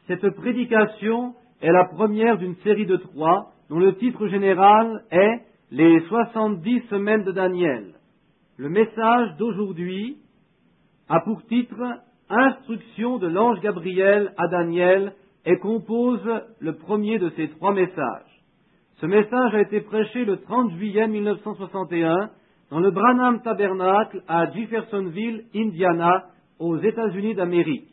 Cette prédication est la première d'une série de 3, dont le titre général est « Les 70 semaines de Daniel ». Le message d'aujourd'hui a pour titre « Instruction de l'ange Gabriel à Daniel » et compose le premier de ces 3 messages. Ce message a été prêché le 30 juillet 1961 dans le Branham Tabernacle à Jeffersonville, Indiana, aux États-Unis d'Amérique.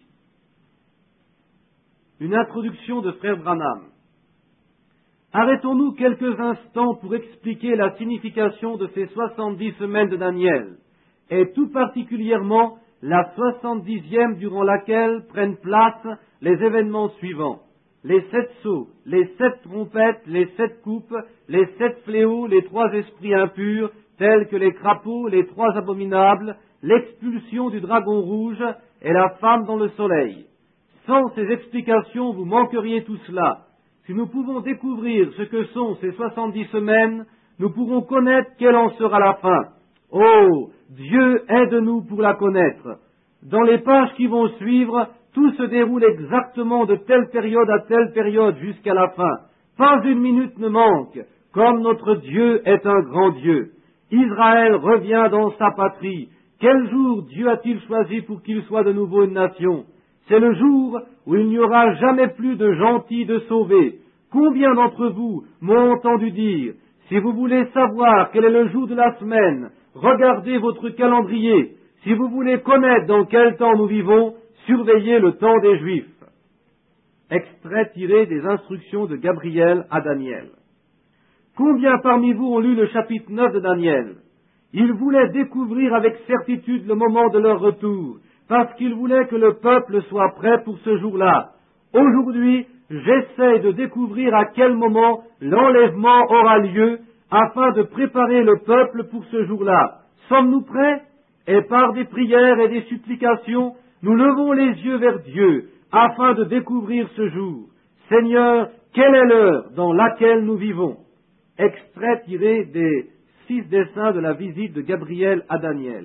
Une introduction de Frère Branham. Arrêtons-nous quelques instants pour expliquer la signification de ces 70 semaines de Daniel, et tout particulièrement la 70e durant laquelle prennent place les événements suivants: les 7 sceaux, les 7 trompettes, les 7 coupes, les 7 fléaux, les 3 esprits impurs, tels que les crapauds, les 3 abominables, l'expulsion du dragon rouge et la femme dans le soleil. Sans ces explications, vous manqueriez tout cela. Si nous pouvons découvrir ce que sont ces 70 semaines, nous pourrons connaître quelle en sera la fin. Oh, Dieu aide-nous pour la connaître. Dans les pages qui vont suivre, tout se déroule exactement de telle période à telle période jusqu'à la fin. Pas une minute ne manque, comme notre Dieu est un grand Dieu. Israël revient dans sa patrie. Quel jour Dieu a-t-il choisi pour qu'il soit de nouveau une nation? C'est le jour où il n'y aura jamais plus de gentils de sauvés. Combien d'entre vous m'ont entendu dire: si vous voulez savoir quel est le jour de la semaine, regardez votre calendrier. Si vous voulez connaître dans quel temps nous vivons, surveillez le temps des Juifs. Extrait tiré des instructions de Gabriel à Daniel. Combien parmi vous ont lu le chapitre 9 de Daniel? Ils voulaient découvrir avec certitude le moment de leur retour, parce qu'ils voulaient que le peuple soit prêt pour ce jour-là. Aujourd'hui, j'essaie de découvrir à quel moment l'enlèvement aura lieu, afin de préparer le peuple pour ce jour-là. Sommes-nous prêts? Et par des prières et des supplications, nous levons les yeux vers Dieu, afin de découvrir ce jour. Seigneur, quelle est l'heure dans laquelle nous vivons? Extrait tiré des 6 dessins de la visite de Gabriel à Daniel.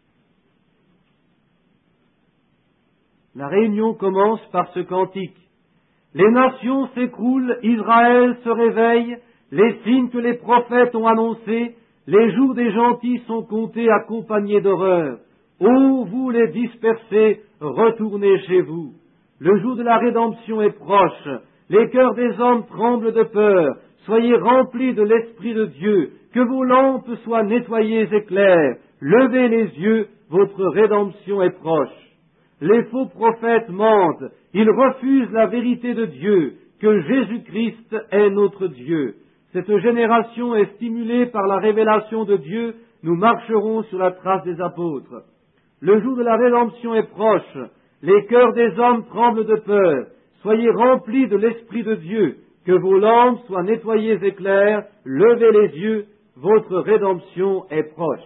La réunion commence par ce cantique. Les nations s'écroulent, Israël se réveille, les signes que les prophètes ont annoncés, les jours des gentils sont comptés accompagnés d'horreur. Ô vous les dispersés, retournez chez vous. Le jour de la rédemption est proche, les cœurs des hommes tremblent de peur. Soyez remplis de l'Esprit de Dieu, que vos lampes soient nettoyées et claires. Levez les yeux, votre rédemption est proche. Les faux prophètes mentent, ils refusent la vérité de Dieu, que Jésus-Christ est notre Dieu. Cette génération est stimulée par la révélation de Dieu, nous marcherons sur la trace des apôtres. Le jour de la rédemption est proche, les cœurs des hommes tremblent de peur. Soyez remplis de l'Esprit de Dieu, que vos lampes soient nettoyées et claires, levez les yeux, votre rédemption est proche.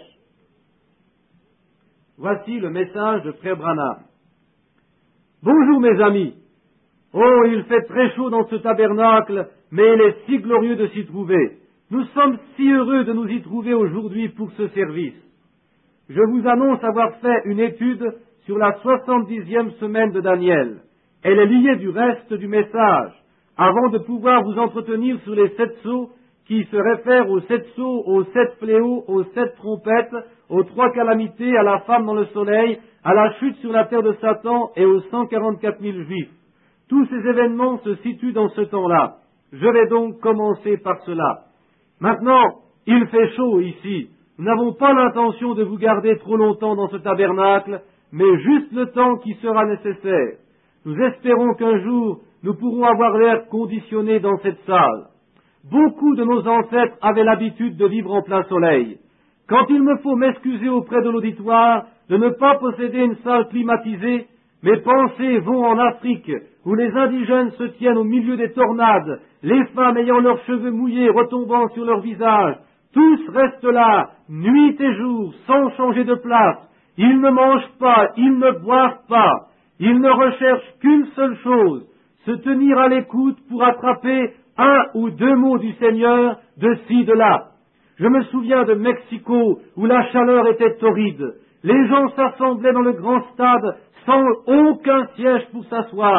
Voici le message de Frère Branham. Bonjour mes amis. Oh, il fait très chaud dans ce tabernacle, mais il est si glorieux de s'y trouver. Nous sommes si heureux de nous y trouver aujourd'hui pour ce service. Je vous annonce avoir fait une étude sur la 70e semaine de Daniel. Elle est liée du reste du message, avant de pouvoir vous entretenir sur les 7 sceaux qui se réfèrent aux 7 sceaux, aux 7 fléaux, aux 7 trompettes, aux 3 calamités, à la femme dans le soleil, à la chute sur la terre de Satan et aux 144 000 juifs. Tous ces événements se situent dans ce temps-là. Je vais donc commencer par cela. Maintenant, il fait chaud ici. Nous n'avons pas l'intention de vous garder trop longtemps dans ce tabernacle, mais juste le temps qui sera nécessaire. Nous espérons qu'un jour, nous pourrons avoir l'air conditionné dans cette salle. Beaucoup de nos ancêtres avaient l'habitude de vivre en plein soleil. Quand il me faut m'excuser auprès de l'auditoire de ne pas posséder une salle climatisée, mes pensées vont en Afrique, où les indigènes se tiennent au milieu des tornades, les femmes ayant leurs cheveux mouillés retombant sur leur visage. Tous restent là, nuit et jour, sans changer de place. Ils ne mangent pas, ils ne boivent pas. Ils ne recherchent qu'une seule chose, se tenir à l'écoute pour attraper 1 ou 2 mots du Seigneur de ci, de là. Je me souviens de Mexico, où la chaleur était torride. Les gens s'assemblaient dans le grand stade sans aucun siège pour s'asseoir.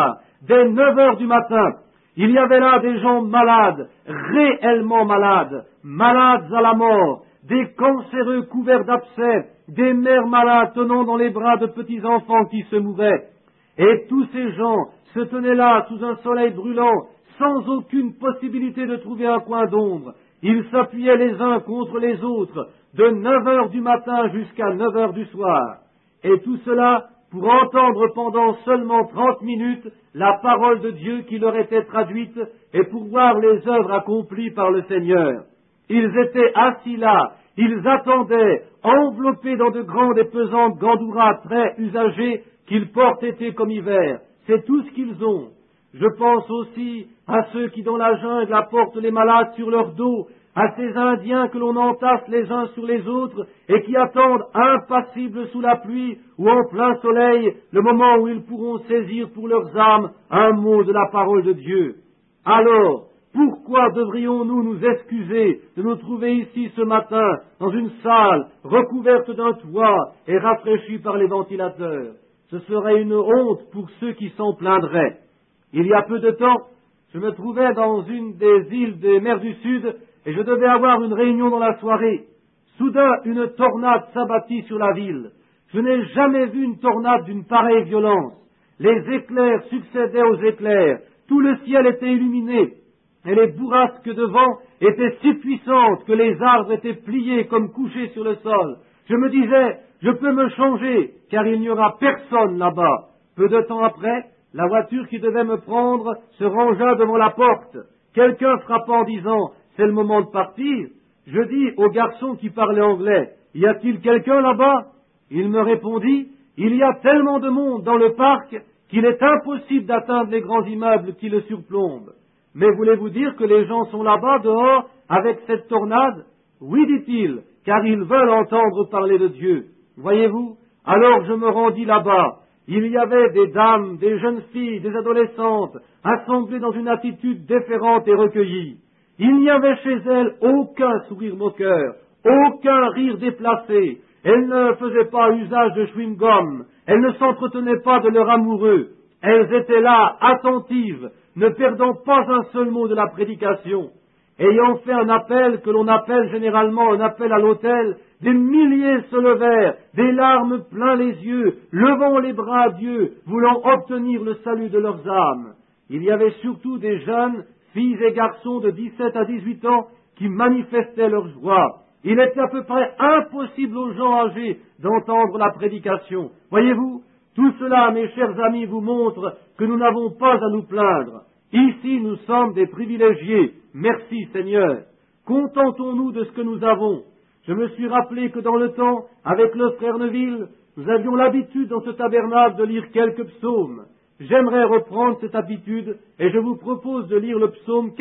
dès 9 heures du matin. Il y avait là des gens malades, réellement malades, malades à la mort, des cancéreux couverts d'abcès, des mères malades tenant dans les bras de petits enfants qui se mouraient. Et tous ces gens se tenaient là sous un soleil brûlant, sans aucune possibilité de trouver un coin d'ombre. Ils s'appuyaient les uns contre les autres, de 9 heures du matin jusqu'à 9 heures du soir. Et tout cela pour entendre pendant seulement 30 minutes la parole de Dieu qui leur était traduite et pour voir les œuvres accomplies par le Seigneur. Ils étaient assis là, ils attendaient, enveloppés dans de grandes et pesantes gandouras très usagées qu'ils portent été comme hiver. C'est tout ce qu'ils ont. Je pense aussi à ceux qui dans la jungle apportent les malades sur leur dos, à ces Indiens que l'on entasse les uns sur les autres et qui attendent impassibles sous la pluie ou en plein soleil le moment où ils pourront saisir pour leurs âmes un mot de la parole de Dieu. Alors, pourquoi devrions-nous nous excuser de nous trouver ici ce matin dans une salle recouverte d'un toit et rafraîchie par les ventilateurs? Ce serait une honte pour ceux qui s'en plaindraient. Il y a peu de temps, je me trouvais dans une des îles des mers du Sud et je devais avoir une réunion dans la soirée. Soudain, une tornade s'abattit sur la ville. Je n'ai jamais vu une tornade d'une pareille violence. Les éclairs succédaient aux éclairs, tout le ciel était illuminé, et les bourrasques de vent étaient si puissantes que les arbres étaient pliés comme couchés sur le sol. Je me disais, je peux me changer, car il n'y aura personne là-bas. Peu de temps après, la voiture qui devait me prendre se rangea devant la porte. Quelqu'un frappa en disant, c'est le moment de partir. Je dis au garçon qui parlait anglais, y a-t-il quelqu'un là-bas? Il me répondit, il y a tellement de monde dans le parc qu'il est impossible d'atteindre les grands immeubles qui le surplombent. Mais voulez-vous dire que les gens sont là-bas dehors avec cette tornade? Oui, dit-il, car ils veulent entendre parler de Dieu. Voyez-vous? Alors je me rendis là-bas. Il y avait des dames, des jeunes filles, des adolescentes, assemblées dans une attitude déférente et recueillie. Il n'y avait chez elles aucun sourire moqueur, aucun rire déplacé. Elles ne faisaient pas usage de chewing-gum, elles ne s'entretenaient pas de leur amoureux. Elles étaient là, attentives, ne perdant pas un seul mot de la prédication. Ayant fait un appel que l'on appelle généralement un appel à l'autel, des milliers se levèrent, des larmes plein les yeux, levant les bras à Dieu, voulant obtenir le salut de leurs âmes. Il y avait surtout des jeunes, filles et garçons de 17 à 18 ans, qui manifestaient leur joie. Il était à peu près impossible aux gens âgés d'entendre la prédication. Voyez-vous, tout cela, mes chers amis, vous montre que nous n'avons pas à nous plaindre. Ici, nous sommes des privilégiés. Merci, Seigneur. Contentons-nous de ce que nous avons. Je me suis rappelé que dans le temps, avec le frère Neville, nous avions l'habitude dans ce tabernacle de lire quelques psaumes. J'aimerais reprendre cette habitude et je vous propose de lire le psaume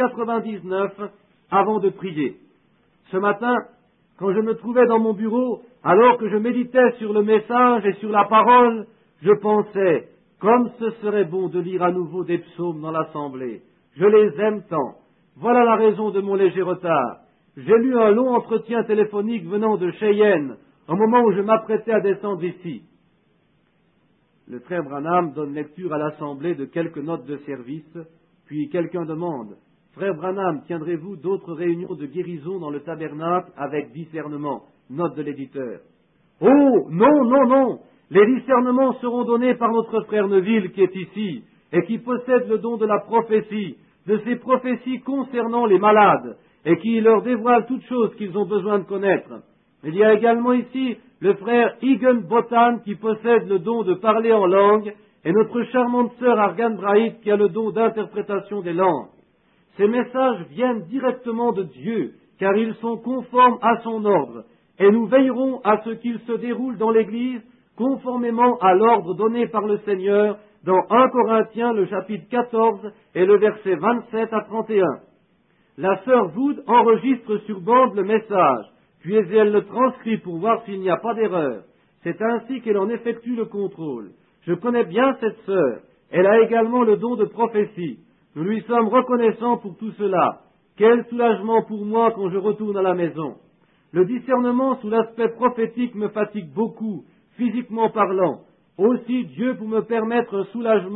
99 avant de prier. Ce matin, quand je me trouvais dans mon bureau, alors que je méditais sur le message et sur la parole, je pensais, comme ce serait bon de lire à nouveau des psaumes dans l'assemblée. Je les aime tant. Voilà la raison de mon léger retard. J'ai lu un long entretien téléphonique venant de Cheyenne, au moment où je m'apprêtais à descendre ici. Le frère Branham donne lecture à l'assemblée de quelques notes de service, puis quelqu'un demande, « Frère Branham, tiendrez-vous d'autres réunions de guérison dans le tabernacle avec discernement ?» Note de l'éditeur. « Oh, non, non, non! Les discernements seront donnés par notre frère Neville qui est ici, et qui possède le don de la prophétie, de ces prophéties concernant les malades, et qui leur dévoile toutes choses qu'ils ont besoin de connaître. Il y a également ici le frère Higginbotham qui possède le don de parler en langue, et notre charmante sœur Argan Bright qui a le don d'interprétation des langues. Ces messages viennent directement de Dieu, car ils sont conformes à son ordre, et nous veillerons à ce qu'ils se déroulent dans l'Église conformément à l'ordre donné par le Seigneur dans 1 Corinthiens, le chapitre 14 et le verset 27 à 31. La sœur Wood enregistre sur bande le message, puis elle le transcrit pour voir s'il n'y a pas d'erreur. C'est ainsi qu'elle en effectue le contrôle. Je connais bien cette sœur. Elle a également le don de prophétie. Nous lui sommes reconnaissants pour tout cela. Quel soulagement pour moi quand je retourne à la maison. Le discernement sous l'aspect prophétique me fatigue beaucoup, physiquement parlant. Aussi Dieu pour me permettre un soulagement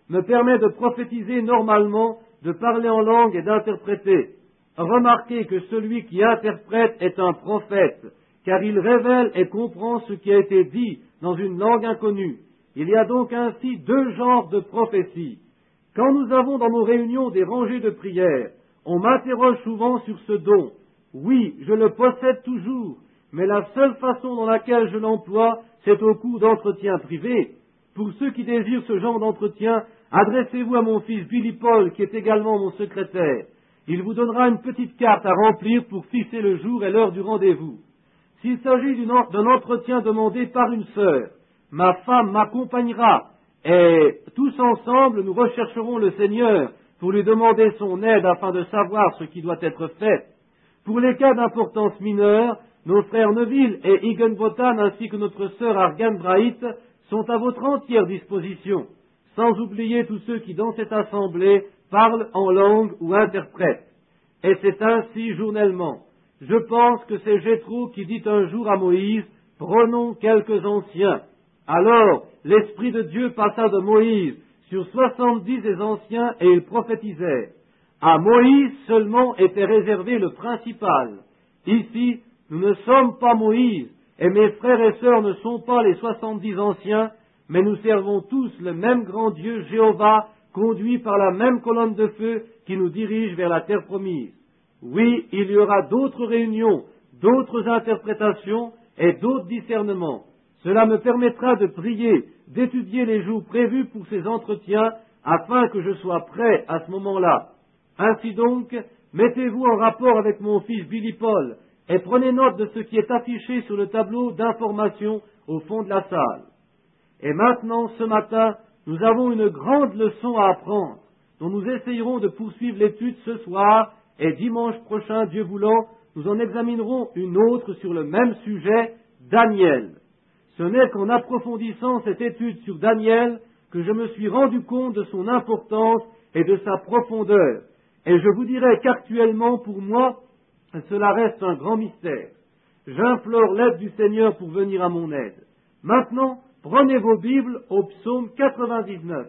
me permet de prophétiser normalement, de parler en langue et d'interpréter. Remarquez que celui qui interprète est un prophète, car il révèle et comprend ce qui a été dit dans une langue inconnue. Il y a donc ainsi deux genres de prophéties. Quand nous avons dans nos réunions des rangées de prières, on m'interroge souvent sur ce don. Oui, je le possède toujours, mais la seule façon dans laquelle je l'emploie, c'est au cours d'entretiens privés. Pour ceux qui désirent ce genre d'entretien, adressez-vous à mon fils Billy Paul, qui est également mon secrétaire. Il vous donnera une petite carte à remplir pour fixer le jour et l'heure du rendez-vous. S'il s'agit d'un entretien demandé par une sœur, ma femme m'accompagnera et tous ensemble nous rechercherons le Seigneur pour lui demander son aide afin de savoir ce qui doit être fait. Pour les cas d'importance mineure, nos frères Neville et Higginbotham ainsi que notre sœur Argan Bright sont à votre entière disposition, sans oublier tous ceux qui dans cette assemblée parlent en langue ou interprètent. Et c'est ainsi journellement. Je pense que c'est Jéthro qui dit un jour à Moïse, « Prenons quelques anciens ». Alors, l'Esprit de Dieu passa de Moïse sur 70 des anciens et ils prophétisèrent. À Moïse seulement était réservé le principal. Ici, nous ne sommes pas Moïse, et mes frères et sœurs ne sont pas les 70 anciens, mais nous servons tous le même grand Dieu Jéhovah, conduit par la même colonne de feu qui nous dirige vers la terre promise. Oui, il y aura d'autres réunions, d'autres interprétations et d'autres discernements. Cela me permettra de prier, d'étudier les jours prévus pour ces entretiens, afin que je sois prêt à ce moment-là. Ainsi donc, mettez-vous en rapport avec mon fils Billy Paul, et prenez note de ce qui est affiché sur le tableau d'information au fond de la salle. Et maintenant, ce matin, nous avons une grande leçon à apprendre, dont nous essayerons de poursuivre l'étude ce soir, et dimanche prochain, Dieu voulant, nous en examinerons une autre sur le même sujet, Daniel. Ce n'est qu'en approfondissant cette étude sur Daniel que je me suis rendu compte de son importance et de sa profondeur. Et je vous dirai qu'actuellement, pour moi, cela reste un grand mystère. J'implore l'aide du Seigneur pour venir à mon aide. Maintenant, prenez vos Bibles au psaume 99.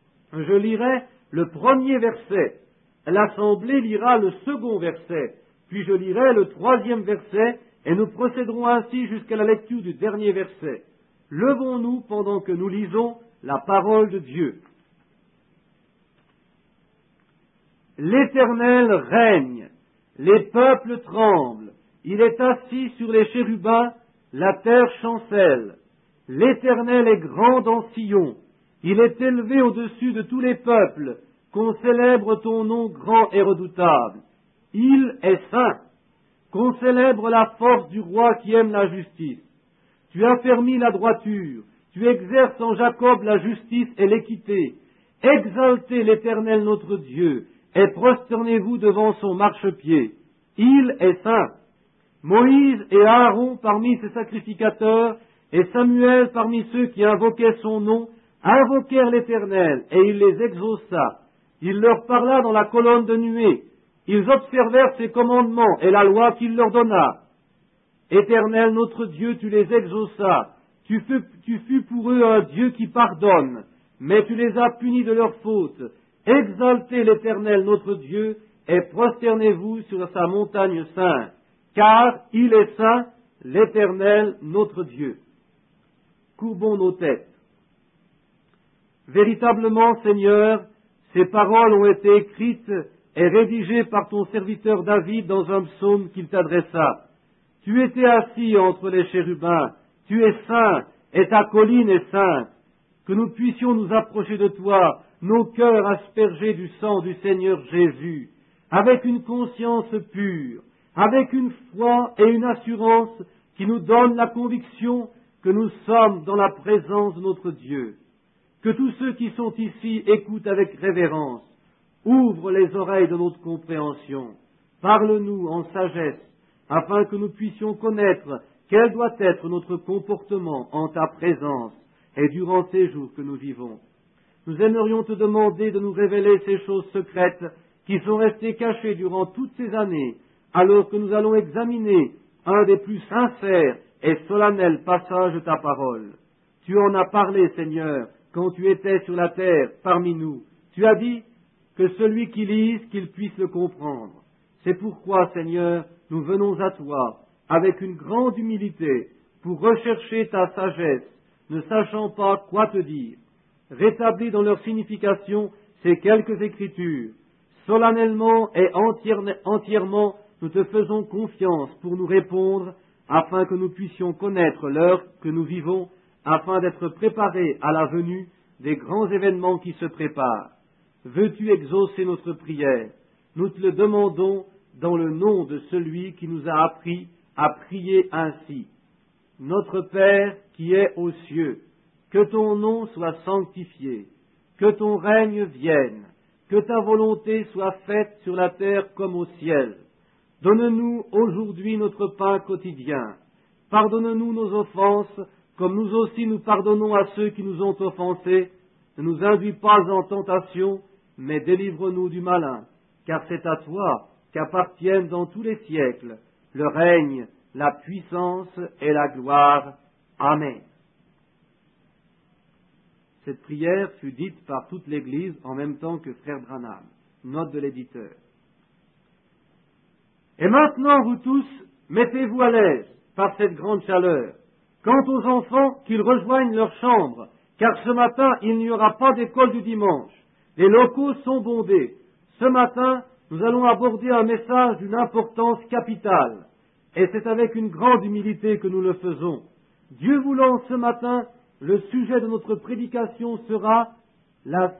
Je lirai le premier verset. L'Assemblée lira le second verset. Puis je lirai le troisième verset et nous procéderons ainsi jusqu'à la lecture du dernier verset. Levons-nous pendant que nous lisons la parole de Dieu. L'Éternel règne, les peuples tremblent, il est assis sur les chérubins, la terre chancelle. L'Éternel est grand dans Sion, il est élevé au-dessus de tous les peuples, qu'on célèbre ton nom grand et redoutable. Il est saint, qu'on célèbre la force du roi qui aime la justice. Tu affermis la droiture, tu exerces en Jacob la justice et l'équité. Exaltez l'Éternel notre Dieu, et prosternez-vous devant son marchepied. Il est saint. Moïse et Aaron parmi ses sacrificateurs, et Samuel parmi ceux qui invoquaient son nom, invoquèrent l'Éternel, et il les exauça. Il leur parla dans la colonne de nuée. Ils observèrent ses commandements et la loi qu'il leur donna. Éternel notre Dieu, tu les exauças. Tu fus pour eux un Dieu qui pardonne, mais tu les as punis de leurs fautes. Exaltez l'Éternel notre Dieu et prosternez-vous sur sa montagne sainte, car il est saint, l'Éternel notre Dieu. Courbons nos têtes. Véritablement, Seigneur, ces paroles ont été écrites et rédigées par ton serviteur David dans un psaume qu'il t'adressa. Tu étais assis entre les chérubins, tu es saint, et ta colline est sainte. Que nous puissions nous approcher de toi, nos cœurs aspergés du sang du Seigneur Jésus, avec une conscience pure, avec une foi et une assurance qui nous donnent la conviction que nous sommes dans la présence de notre Dieu. Que tous ceux qui sont ici écoutent avec révérence. Ouvre les oreilles de notre compréhension. Parle-nous en sagesse, afin que nous puissions connaître quel doit être notre comportement en ta présence et durant ces jours que nous vivons. Nous aimerions te demander de nous révéler ces choses secrètes qui sont restées cachées durant toutes ces années, alors que nous allons examiner un des plus sincères et solennels passages de ta parole. Tu en as parlé, Seigneur, quand tu étais sur la terre parmi nous. Tu as dit que celui qui lise, qu'il puisse le comprendre. C'est pourquoi, Seigneur, nous venons à toi avec une grande humilité pour rechercher ta sagesse, ne sachant pas quoi te dire. Rétablis dans leur signification ces quelques écritures. Solennellement et entièrement, nous te faisons confiance pour nous répondre, afin que nous puissions connaître l'heure que nous vivons, afin d'être préparés à la venue des grands événements qui se préparent. Veux-tu exaucer notre prière? Nous te le demandons dans le nom de celui qui nous a appris à prier ainsi. Notre Père qui es aux cieux, que ton nom soit sanctifié, que ton règne vienne, que ta volonté soit faite sur la terre comme au ciel. Donne-nous aujourd'hui notre pain quotidien. Pardonne-nous nos offenses, comme nous aussi nous pardonnons à ceux qui nous ont offensés. Ne nous induis pas en tentation, mais délivre-nous du malin, car c'est à toi qu'appartiennent dans tous les siècles le règne, la puissance et la gloire. Amen. Cette prière fut dite par toute l'Église en même temps que Frère Branham. Note de l'éditeur. Et maintenant, vous tous, mettez-vous à l'aise par cette grande chaleur. Quant aux enfants, qu'ils rejoignent leur chambre, car ce matin, il n'y aura pas d'école du dimanche. Les locaux sont bondés. Ce matin, nous allons aborder un message d'une importance capitale. Et c'est avec une grande humilité que nous le faisons. Dieu voulant, ce matin, le sujet de notre prédication sera la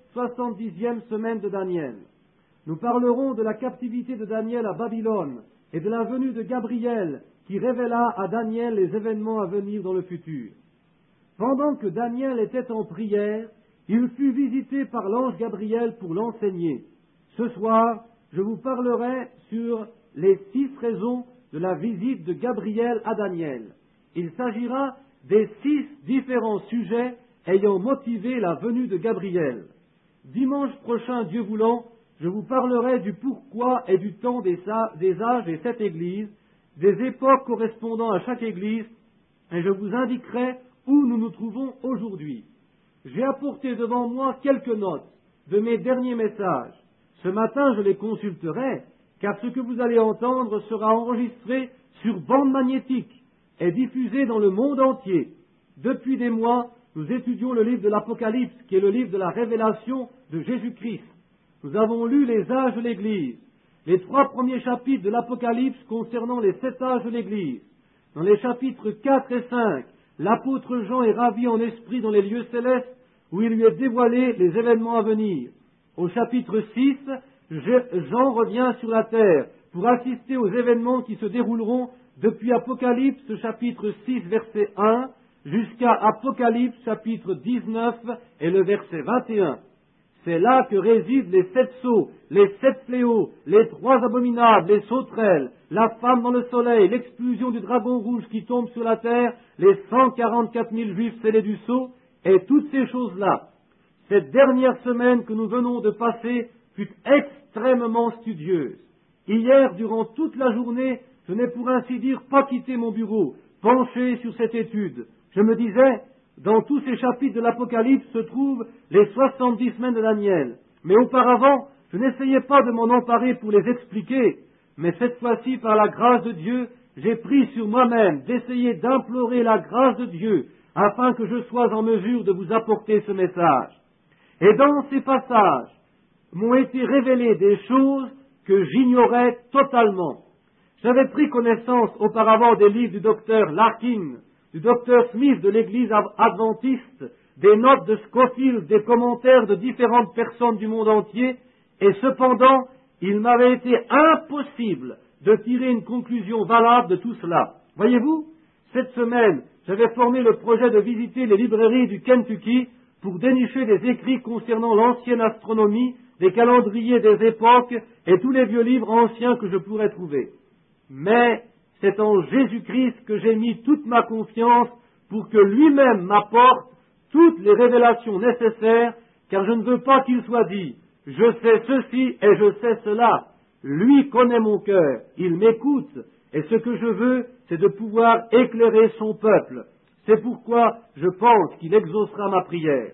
70e semaine de Daniel. Nous parlerons de la captivité de Daniel à Babylone et de la venue de Gabriel qui révéla à Daniel les événements à venir dans le futur. Pendant que Daniel était en prière, il fut visité par l'ange Gabriel pour l'enseigner. Ce soir, je vous parlerai sur les 6 raisons de la visite de Gabriel à Daniel. Il s'agira des 6 différents sujets ayant motivé la venue de Gabriel. Dimanche prochain, Dieu voulant, je vous parlerai du pourquoi et du temps des âges et cette Église, des époques correspondant à chaque Église, et je vous indiquerai où nous nous trouvons aujourd'hui. J'ai apporté devant moi quelques notes de mes derniers messages. Ce matin, je les consulterai, car ce que vous allez entendre sera enregistré sur bande magnétique et diffusé dans le monde entier. Depuis des mois, nous étudions le livre de l'Apocalypse, qui est le livre de la révélation de Jésus-Christ. Nous avons lu les âges de l'Église, les 3 premiers chapitres de l'Apocalypse concernant les 7 âges de l'Église. Dans les chapitres 4 et 5, l'apôtre Jean est ravi en esprit dans les lieux célestes où il lui est dévoilé les événements à venir. Au chapitre 6, Jean revient sur la terre pour assister aux événements qui se dérouleront depuis Apocalypse chapitre 6 verset 1 jusqu'à Apocalypse chapitre 19 et le verset 21. C'est là que résident les 7 sceaux, les 7 fléaux, les 3 abominables, les sauterelles, la femme dans le soleil, l'explosion du dragon rouge qui tombe sur la terre, les 144 000 juifs scellés du sceau, et toutes ces choses-là. Cette dernière semaine que nous venons de passer fut extrêmement studieuse. Hier, durant toute la journée, je n'ai pour ainsi dire pas quitté mon bureau, penché sur cette étude. Je me disais, dans tous ces chapitres de l'Apocalypse se trouvent les 70 semaines de Daniel. Mais auparavant, je n'essayais pas de m'en emparer pour les expliquer, mais cette fois-ci, par la grâce de Dieu, j'ai pris sur moi-même d'essayer d'implorer la grâce de Dieu, afin que je sois en mesure de vous apporter ce message. Et dans ces passages, m'ont été révélées des choses que j'ignorais totalement. J'avais pris connaissance auparavant des livres du docteur Larkin, du docteur Smith de l'Église adventiste, des notes de Scofield, des commentaires de différentes personnes du monde entier, et cependant, il m'avait été impossible de tirer une conclusion valable de tout cela. Voyez-vous, cette semaine, j'avais formé le projet de visiter les librairies du Kentucky pour dénicher des écrits concernant l'ancienne astronomie, des calendriers des époques et tous les vieux livres anciens que je pourrais trouver. Mais c'est en Jésus-Christ que j'ai mis toute ma confiance pour que lui-même m'apporte toutes les révélations nécessaires, car je ne veux pas qu'il soit dit « je sais ceci et je sais cela ». Lui connaît mon cœur, il m'écoute, et ce que je veux, c'est de pouvoir éclairer son peuple. C'est pourquoi je pense qu'il exaucera ma prière.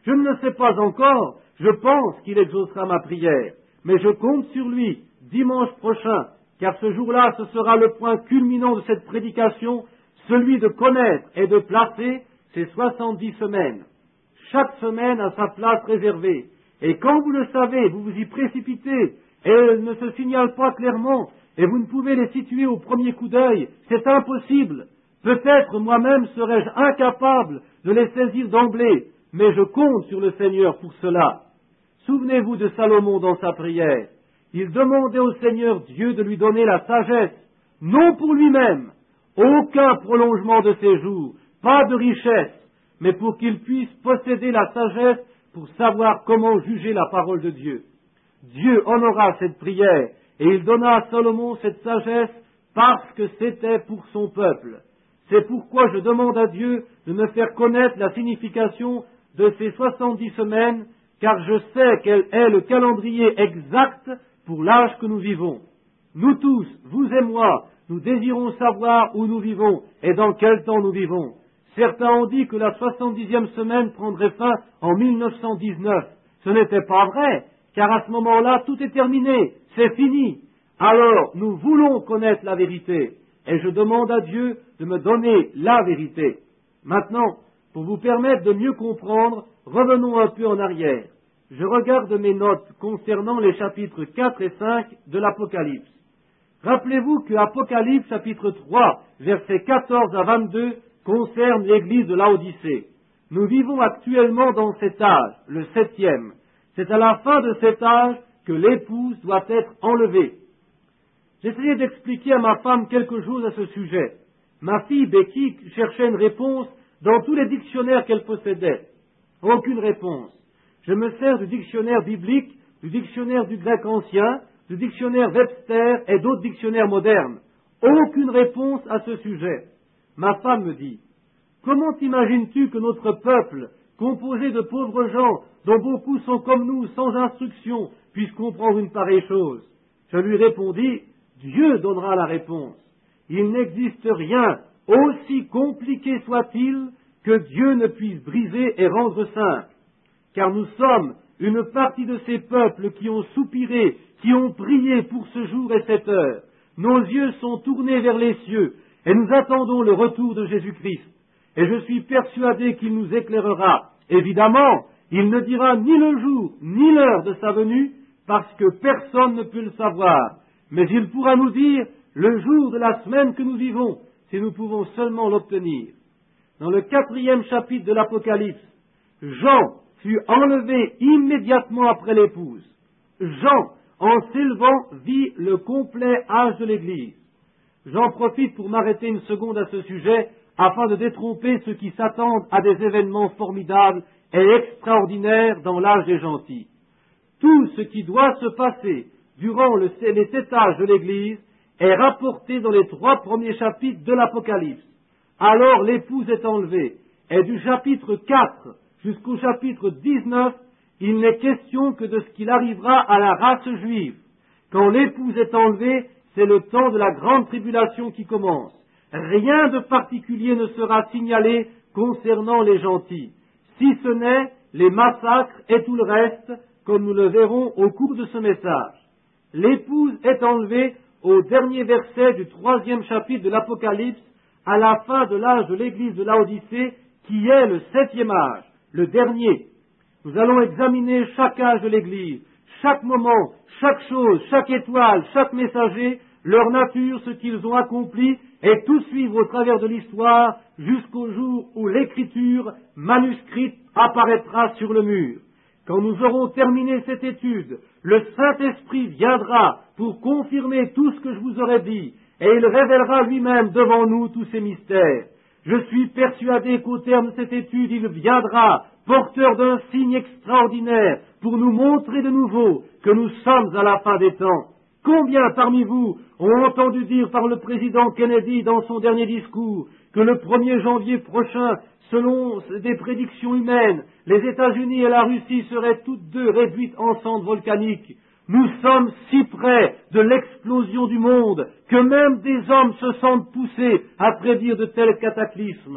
Je ne le sais pas encore, je pense qu'il exaucera ma prière, mais je compte sur lui dimanche prochain, car ce jour-là, ce sera le point culminant de cette prédication, celui de connaître et de placer ces 70 semaines. Chaque semaine a sa place réservée. Et quand vous le savez, vous vous y précipitez, et elles ne se signalent pas clairement, et vous ne pouvez les situer au premier coup d'œil, c'est impossible. Peut-être moi-même serais-je incapable de les saisir d'emblée, mais je compte sur le Seigneur pour cela. Souvenez-vous de Salomon dans sa prière. Il demandait au Seigneur Dieu de lui donner la sagesse, non pour lui-même, aucun prolongement de ses jours, pas de richesse, mais pour qu'il puisse posséder la sagesse pour savoir comment juger la parole de Dieu. Dieu honora cette prière, et il donna à Salomon cette sagesse parce que c'était pour son peuple. C'est pourquoi je demande à Dieu de me faire connaître la signification de ces 70 semaines, car je sais quel est le calendrier exact pour l'âge que nous vivons. Nous tous, vous et moi, nous désirons savoir où nous vivons et dans quel temps nous vivons. Certains ont dit que la 70e semaine prendrait fin en 1919. Ce n'était pas vrai, car à ce moment-là, tout est terminé, c'est fini. Alors, nous voulons connaître la vérité, et je demande à Dieu de me donner la vérité. Maintenant, pour vous permettre de mieux comprendre, revenons un peu en arrière. Je regarde mes notes concernant les chapitres 4 et 5 de l'Apocalypse. Rappelez-vous que Apocalypse chapitre 3, versets 14 à 22, concerne l'église de Laodicée. Nous vivons actuellement dans cet âge, le 7e. C'est à la fin de cet âge que l'épouse doit être enlevée. J'essayais d'expliquer à ma femme quelque chose à ce sujet. Ma fille Becky cherchait une réponse dans tous les dictionnaires qu'elle possédait. Aucune réponse. Je me sers du dictionnaire biblique, du dictionnaire du grec ancien, du dictionnaire Webster et d'autres dictionnaires modernes. Aucune réponse à ce sujet. Ma femme me dit, « Comment t'imagines-tu que notre peuple, composé de pauvres gens, dont beaucoup sont comme nous, sans instruction, puisse comprendre une pareille chose ?» Je lui répondis, « Dieu donnera la réponse. Il n'existe rien, aussi compliqué soit-il, que Dieu ne puisse briser et rendre simple. Car nous sommes une partie de ces peuples qui ont soupiré, qui ont prié pour ce jour et cette heure. Nos yeux sont tournés vers les cieux, et nous attendons le retour de Jésus-Christ. Et je suis persuadé qu'il nous éclairera. Évidemment, il ne dira ni le jour, ni l'heure de sa venue, parce que personne ne peut le savoir. Mais il pourra nous dire le jour de la semaine que nous vivons, si nous pouvons seulement l'obtenir. Dans le 4e chapitre de l'Apocalypse, Jean fut enlevé immédiatement après l'épouse. Jean, en s'élevant, vit le complet âge de l'Église. J'en profite pour m'arrêter une seconde à ce sujet, afin de détromper ceux qui s'attendent à des événements formidables et extraordinaires dans l'âge des gentils. Tout ce qui doit se passer durant les 7 âges de l'Église est rapporté dans les 3 premiers chapitres de l'Apocalypse. Alors l'épouse est enlevée, et du chapitre 4 jusqu'au chapitre 19, il n'est question que de ce qu'il arrivera à la race juive. Quand l'épouse est enlevée, c'est le temps de la grande tribulation qui commence. Rien de particulier ne sera signalé concernant les gentils, si ce n'est les massacres et tout le reste, comme nous le verrons au cours de ce message. L'épouse est enlevée au dernier verset du 3e chapitre de l'Apocalypse, à la fin de l'âge de l'église de Laodicée, qui est le 7e âge, le dernier. Nous allons examiner chaque âge de l'église, chaque moment, chaque chose, chaque étoile, chaque messager, leur nature, ce qu'ils ont accompli, et tout suivre au travers de l'histoire jusqu'au jour où l'écriture manuscrite apparaîtra sur le mur. Quand nous aurons terminé cette étude, le Saint-Esprit viendra pour confirmer tout ce que je vous aurais dit, et il révélera lui-même devant nous tous ces mystères. Je suis persuadé qu'au terme de cette étude, il viendra, porteur d'un signe extraordinaire, pour nous montrer de nouveau que nous sommes à la fin des temps. Combien parmi vous ont entendu dire par le président Kennedy dans son dernier discours que le 1er janvier prochain, selon des prédictions humaines, les États-Unis et la Russie seraient toutes deux réduites en cendres volcaniques? Nous sommes si près de l'explosion du monde que même des hommes se sentent poussés à prédire de tels cataclysmes.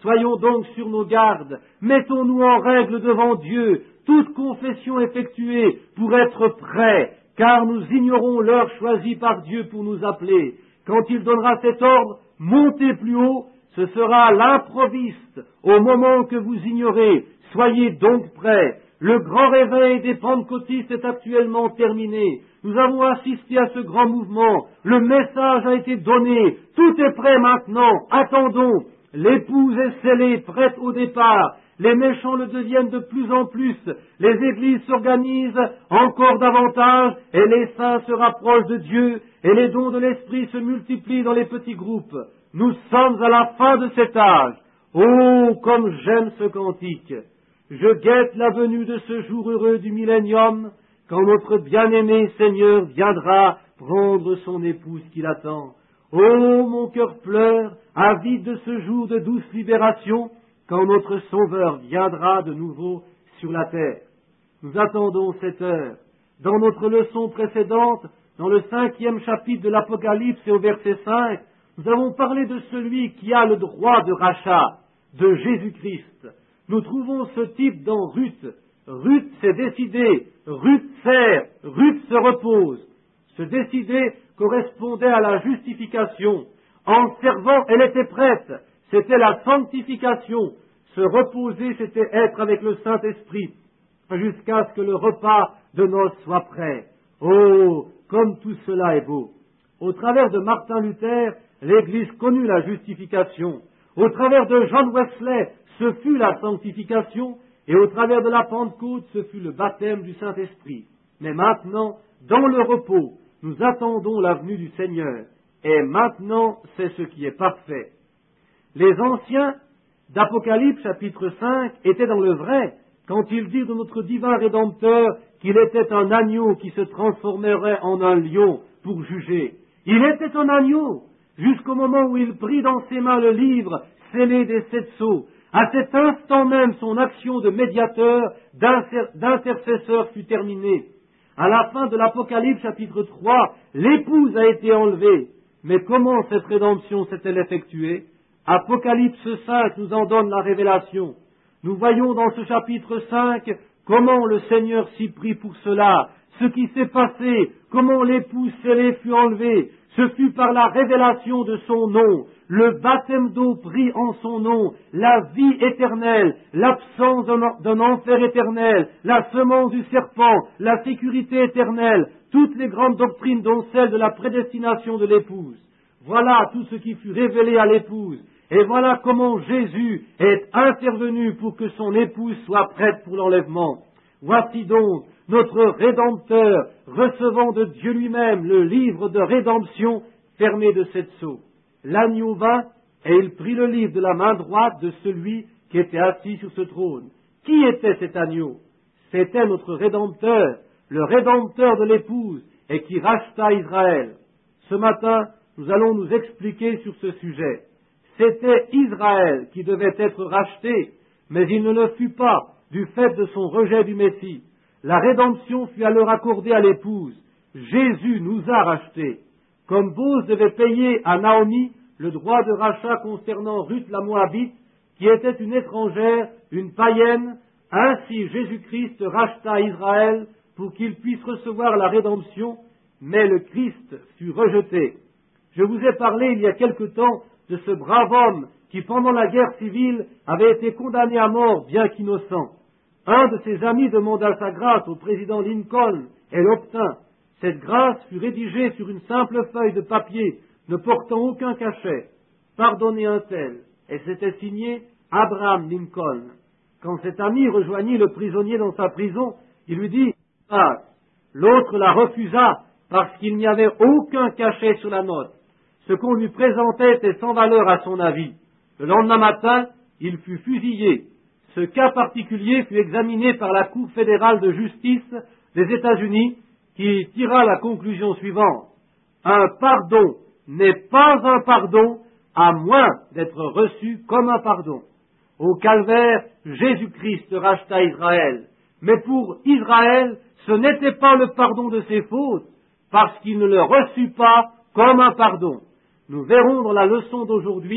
Soyons donc sur nos gardes, mettons-nous en règle devant Dieu, toute confession effectuée pour être prêts, car nous ignorons l'heure choisie par Dieu pour nous appeler. Quand il donnera cet ordre, montez plus haut, ce sera à l'improviste, au moment que vous ignorez. Soyez donc prêts. Le grand réveil des pentecôtistes est actuellement terminé. Nous avons assisté à ce grand mouvement. Le message a été donné. Tout est prêt maintenant. Attendons. L'épouse est scellée, prête au départ. Les méchants le deviennent de plus en plus. Les églises s'organisent encore davantage et les saints se rapprochent de Dieu et les dons de l'esprit se multiplient dans les petits groupes. Nous sommes à la fin de cet âge. Oh, comme j'aime ce cantique! Je guette la venue de ce jour heureux du millénium, quand notre bien-aimé Seigneur viendra prendre son épouse qui l'attend. Oh, mon cœur pleure, avide de ce jour de douce libération, quand notre Sauveur viendra de nouveau sur la terre. Nous attendons cette heure. Dans notre leçon précédente, dans le 5e chapitre de l'Apocalypse et au verset 5, nous avons parlé de celui qui a le droit de rachat, de Jésus-Christ. Nous trouvons ce type dans Ruth. Ruth s'est décidée, Ruth sert, Ruth se repose. Se décider correspondait à la justification. En servant, elle était prête. C'était la sanctification. Se reposer, c'était être avec le Saint-Esprit, jusqu'à ce que le repas de noces soit prêt. Oh, comme tout cela est beau! Au travers de Martin Luther, l'Église connut la justification. Au travers de John Wesley, ce fut la sanctification, et au travers de la Pentecôte, ce fut le baptême du Saint-Esprit. Mais maintenant, dans le repos, nous attendons la venue du Seigneur, et maintenant, c'est ce qui est parfait. Les anciens d'Apocalypse chapitre 5 étaient dans le vrai, quand ils dirent de notre divin Rédempteur qu'il était un agneau qui se transformerait en un lion pour juger. Il était un agneau, jusqu'au moment où il prit dans ses mains le livre scellé des 7 sceaux. À cet instant même, son action de médiateur, d'intercesseur fut terminée. À la fin de l'Apocalypse chapitre 3, l'épouse a été enlevée. Mais comment cette rédemption s'est-elle effectuée? Apocalypse 5 nous en donne la révélation. Nous voyons dans ce chapitre 5 comment le Seigneur s'y prit pour cela, ce qui s'est passé, comment l'épouse scellée fut enlevée. Ce fut par la révélation de son nom, le baptême d'eau pris en son nom, la vie éternelle, l'absence d'un enfer éternel, la semence du serpent, la sécurité éternelle, toutes les grandes doctrines dont celle de la prédestination de l'épouse. Voilà tout ce qui fut révélé à l'épouse. Et voilà comment Jésus est intervenu pour que son épouse soit prête pour l'enlèvement. Voici donc notre Rédempteur recevant de Dieu lui-même le livre de rédemption fermé de 7 sceaux. L'agneau vint et il prit le livre de la main droite de celui qui était assis sur ce trône. Qui était cet agneau? C'était notre Rédempteur, le Rédempteur de l'épouse et qui racheta Israël. Ce matin, nous allons nous expliquer sur ce sujet. C'était Israël qui devait être racheté, mais il ne le fut pas du fait de son rejet du Messie. La rédemption fut alors accordée à l'épouse. Jésus nous a rachetés. Comme Bose devait payer à Naomi le droit de rachat concernant Ruth la Moabite, qui était une étrangère, une païenne, ainsi Jésus-Christ racheta Israël pour qu'il puisse recevoir la rédemption, mais le Christ fut rejeté. Je vous ai parlé il y a quelque temps de ce brave homme qui, pendant la guerre civile, avait été condamné à mort, bien qu'innocent. Un de ses amis demanda sa grâce au président Lincoln et l'obtint. Cette grâce fut rédigée sur une simple feuille de papier, ne portant aucun cachet. Pardonnez un tel, et c'était signé Abraham Lincoln. Quand cet ami rejoignit le prisonnier dans sa prison, il lui dit « Ah !» L'autre la refusa parce qu'il n'y avait aucun cachet sur la note. Ce qu'on lui présentait était sans valeur à son avis. Le lendemain matin, il fut fusillé. Ce cas particulier fut examiné par la Cour fédérale de justice des États-Unis qui tira la conclusion suivante. Un pardon n'est pas un pardon à moins d'être reçu comme un pardon. Au calvaire, Jésus-Christ racheta Israël. Mais pour Israël, ce n'était pas le pardon de ses fautes, parce qu'il ne le reçut pas comme un pardon. Nous verrons dans la leçon d'aujourd'hui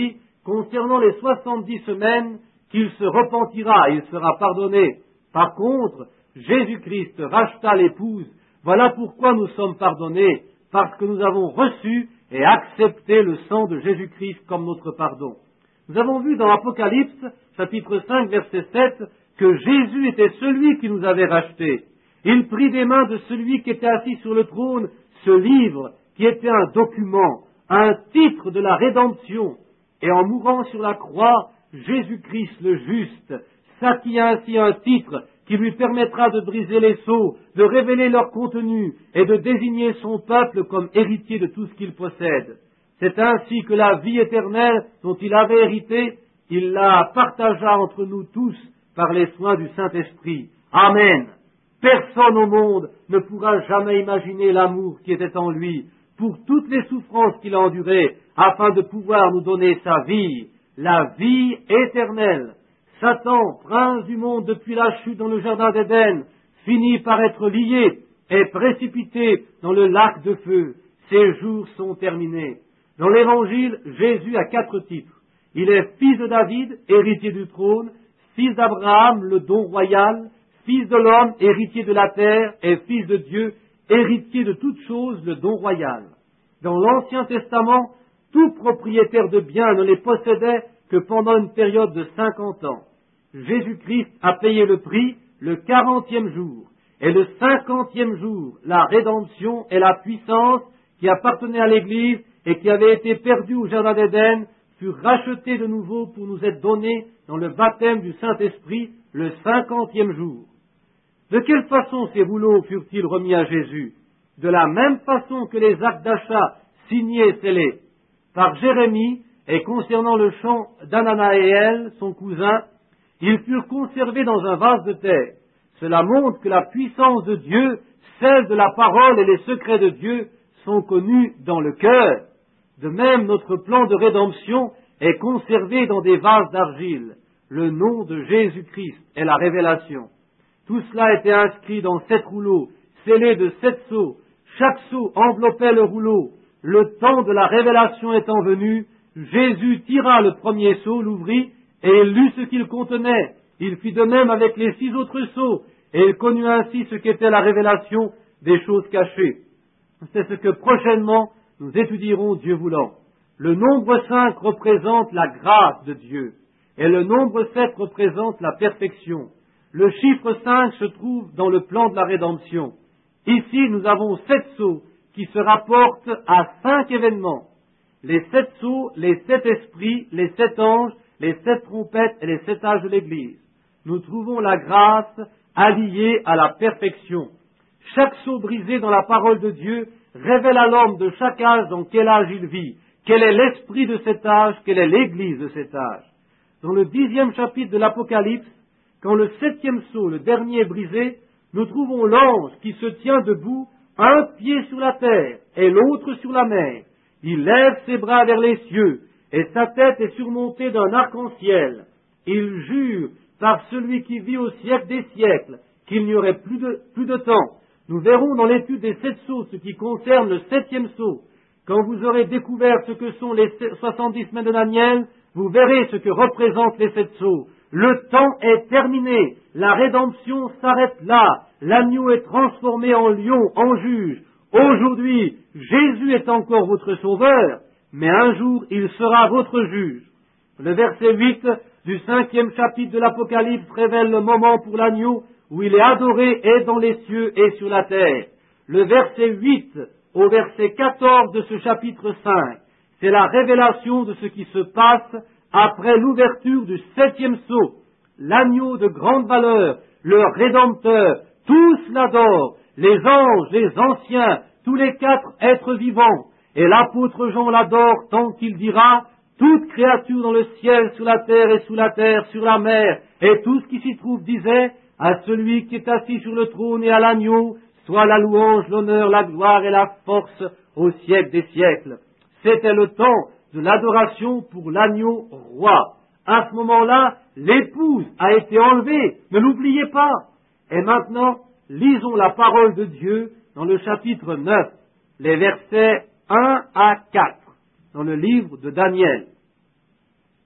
concernant les 70 semaines qu'il se repentira et il sera pardonné. Par contre, Jésus-Christ racheta l'épouse. Voilà pourquoi nous sommes pardonnés, parce que nous avons reçu et accepté le sang de Jésus-Christ comme notre pardon. Nous avons vu dans Apocalypse, chapitre 5, verset 7, que Jésus était celui qui nous avait rachetés. Il prit des mains de celui qui était assis sur le trône ce livre qui était un document, un titre de la rédemption. Et en mourant sur la croix, Jésus-Christ le juste s'acquit ainsi un titre qui lui permettra de briser les sceaux, de révéler leur contenu et de désigner son peuple comme héritier de tout ce qu'il possède. C'est ainsi que la vie éternelle dont il avait hérité, il la partagea entre nous tous par les soins du Saint-Esprit. Amen. Personne au monde ne pourra jamais imaginer l'amour qui était en lui pour toutes les souffrances qu'il a endurées afin de pouvoir nous donner sa vie, la vie éternelle. Satan, prince du monde depuis la chute dans le jardin d'Éden, finit par être lié et précipité dans le lac de feu. Ses jours sont terminés. Dans l'Évangile, Jésus a 4 titres. Il est fils de David, héritier du trône, fils d'Abraham, le don royal, fils de l'homme, héritier de la terre, et fils de Dieu, héritier de toutes choses, le don royal. Dans l'Ancien Testament, tout propriétaire de biens ne les possédait que pendant une période de 50 ans. Jésus-Christ a payé le prix le 40e jour, et le 50e jour, la rédemption et la puissance qui appartenaient à l'Église et qui avaient été perdues au Jardin d'Éden furent rachetés de nouveau pour nous être donnés dans le baptême du Saint-Esprit le 50e jour. De quelle façon ces rouleaux furent-ils remis à Jésus? De la même façon que les actes d'achat signés et scellés par Jérémie et concernant le champ d'Ananaël, son cousin, ils furent conservés dans un vase de terre. Cela montre que la puissance de Dieu, celle de la parole et les secrets de Dieu sont connus dans le cœur. De même, notre plan de rédemption est conservé dans des vases d'argile. Le nom de Jésus-Christ est la révélation. Tout cela était inscrit dans 7 rouleaux, scellés de 7 sceaux. Chaque sceau enveloppait le rouleau. Le temps de la révélation étant venu, Jésus tira le premier sceau, l'ouvrit, et il lut ce qu'il contenait. Il fit de même avec les 6 autres sceaux, et il connut ainsi ce qu'était la révélation des choses cachées. C'est ce que prochainement nous étudierons, Dieu voulant. Le nombre 5 représente la grâce de Dieu, et le nombre 7 représente la perfection. Le chiffre 5 se trouve dans le plan de la rédemption. Ici, nous avons 7 sceaux qui se rapportent à 5 événements. Les 7 sceaux, les 7 esprits, les 7 anges, les 7 trompettes et les 7 âges de l'Église. Nous trouvons la grâce alliée à la perfection. Chaque sceau brisé dans la parole de Dieu révèle à l'homme de chaque âge dans quel âge il vit, quel est l'esprit de cet âge, quelle est l'Église de cet âge. Dans le 10e chapitre de l'Apocalypse, quand le 7e sceau, le dernier, est brisé, nous trouvons l'ange qui se tient debout, un pied sur la terre et l'autre sur la mer. Il lève ses bras vers les cieux, et sa tête est surmontée d'un arc-en-ciel. Il jure par celui qui vit au siècle des siècles qu'il n'y aurait plus de temps. Nous verrons dans l'étude des 7 sceaux ce qui concerne le 7e sceau. Quand vous aurez découvert ce que sont les 70 semaines de Daniel, vous verrez ce que représentent les 7 sceaux. Le temps est terminé, la rédemption s'arrête là, l'agneau est transformé en lion, en juge. Aujourd'hui, Jésus est encore votre sauveur, mais un jour il sera votre juge. Le verset 8 du 5e chapitre de l'Apocalypse révèle le moment pour l'agneau où il est adoré et dans les cieux et sur la terre. Le verset 8 au verset 14 de ce chapitre 5, c'est la révélation de ce qui se passe après l'ouverture du 7e sceau. L'agneau de grande valeur, le Rédempteur, tous l'adorent, les anges, les anciens, tous les 4 êtres vivants. Et l'apôtre Jean l'adore tant qu'il dira « Toute créature dans le ciel, sur la terre et sous la terre, sur la mer, et tout ce qui s'y trouve disait à celui qui est assis sur le trône et à l'agneau, soit la louange, l'honneur, la gloire et la force au siècle des siècles. » C'était le temps de l'adoration pour l'agneau roi. À ce moment-là, l'épouse a été enlevée, ne l'oubliez pas. Et maintenant, lisons la parole de Dieu dans le chapitre 9, les versets 1 à 4, dans le livre de Daniel.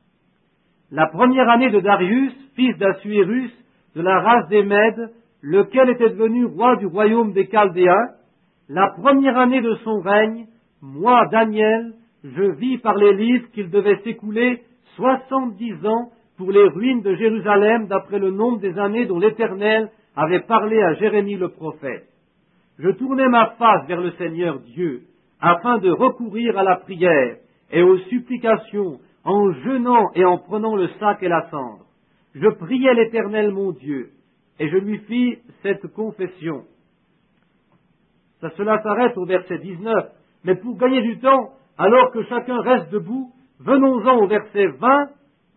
la première année de Darius, fils d'Assuérus, de la race des Mèdes, lequel était devenu roi du royaume des Chaldéens, la première année de son règne, moi, Daniel, je vis par les livres qu'il devait s'écouler 70 ans pour les ruines de Jérusalem d'après le nombre des années dont l'Éternel avait parlé à Jérémie le prophète. Je tournai ma face vers le Seigneur Dieu, afin de recourir à la prière et aux supplications, en jeûnant et en prenant le sac et la cendre. Je priai l'Éternel mon Dieu, et je lui fis cette confession. Cela s'arrête au verset 19, mais pour gagner du temps, alors que chacun reste debout, venons-en au verset 20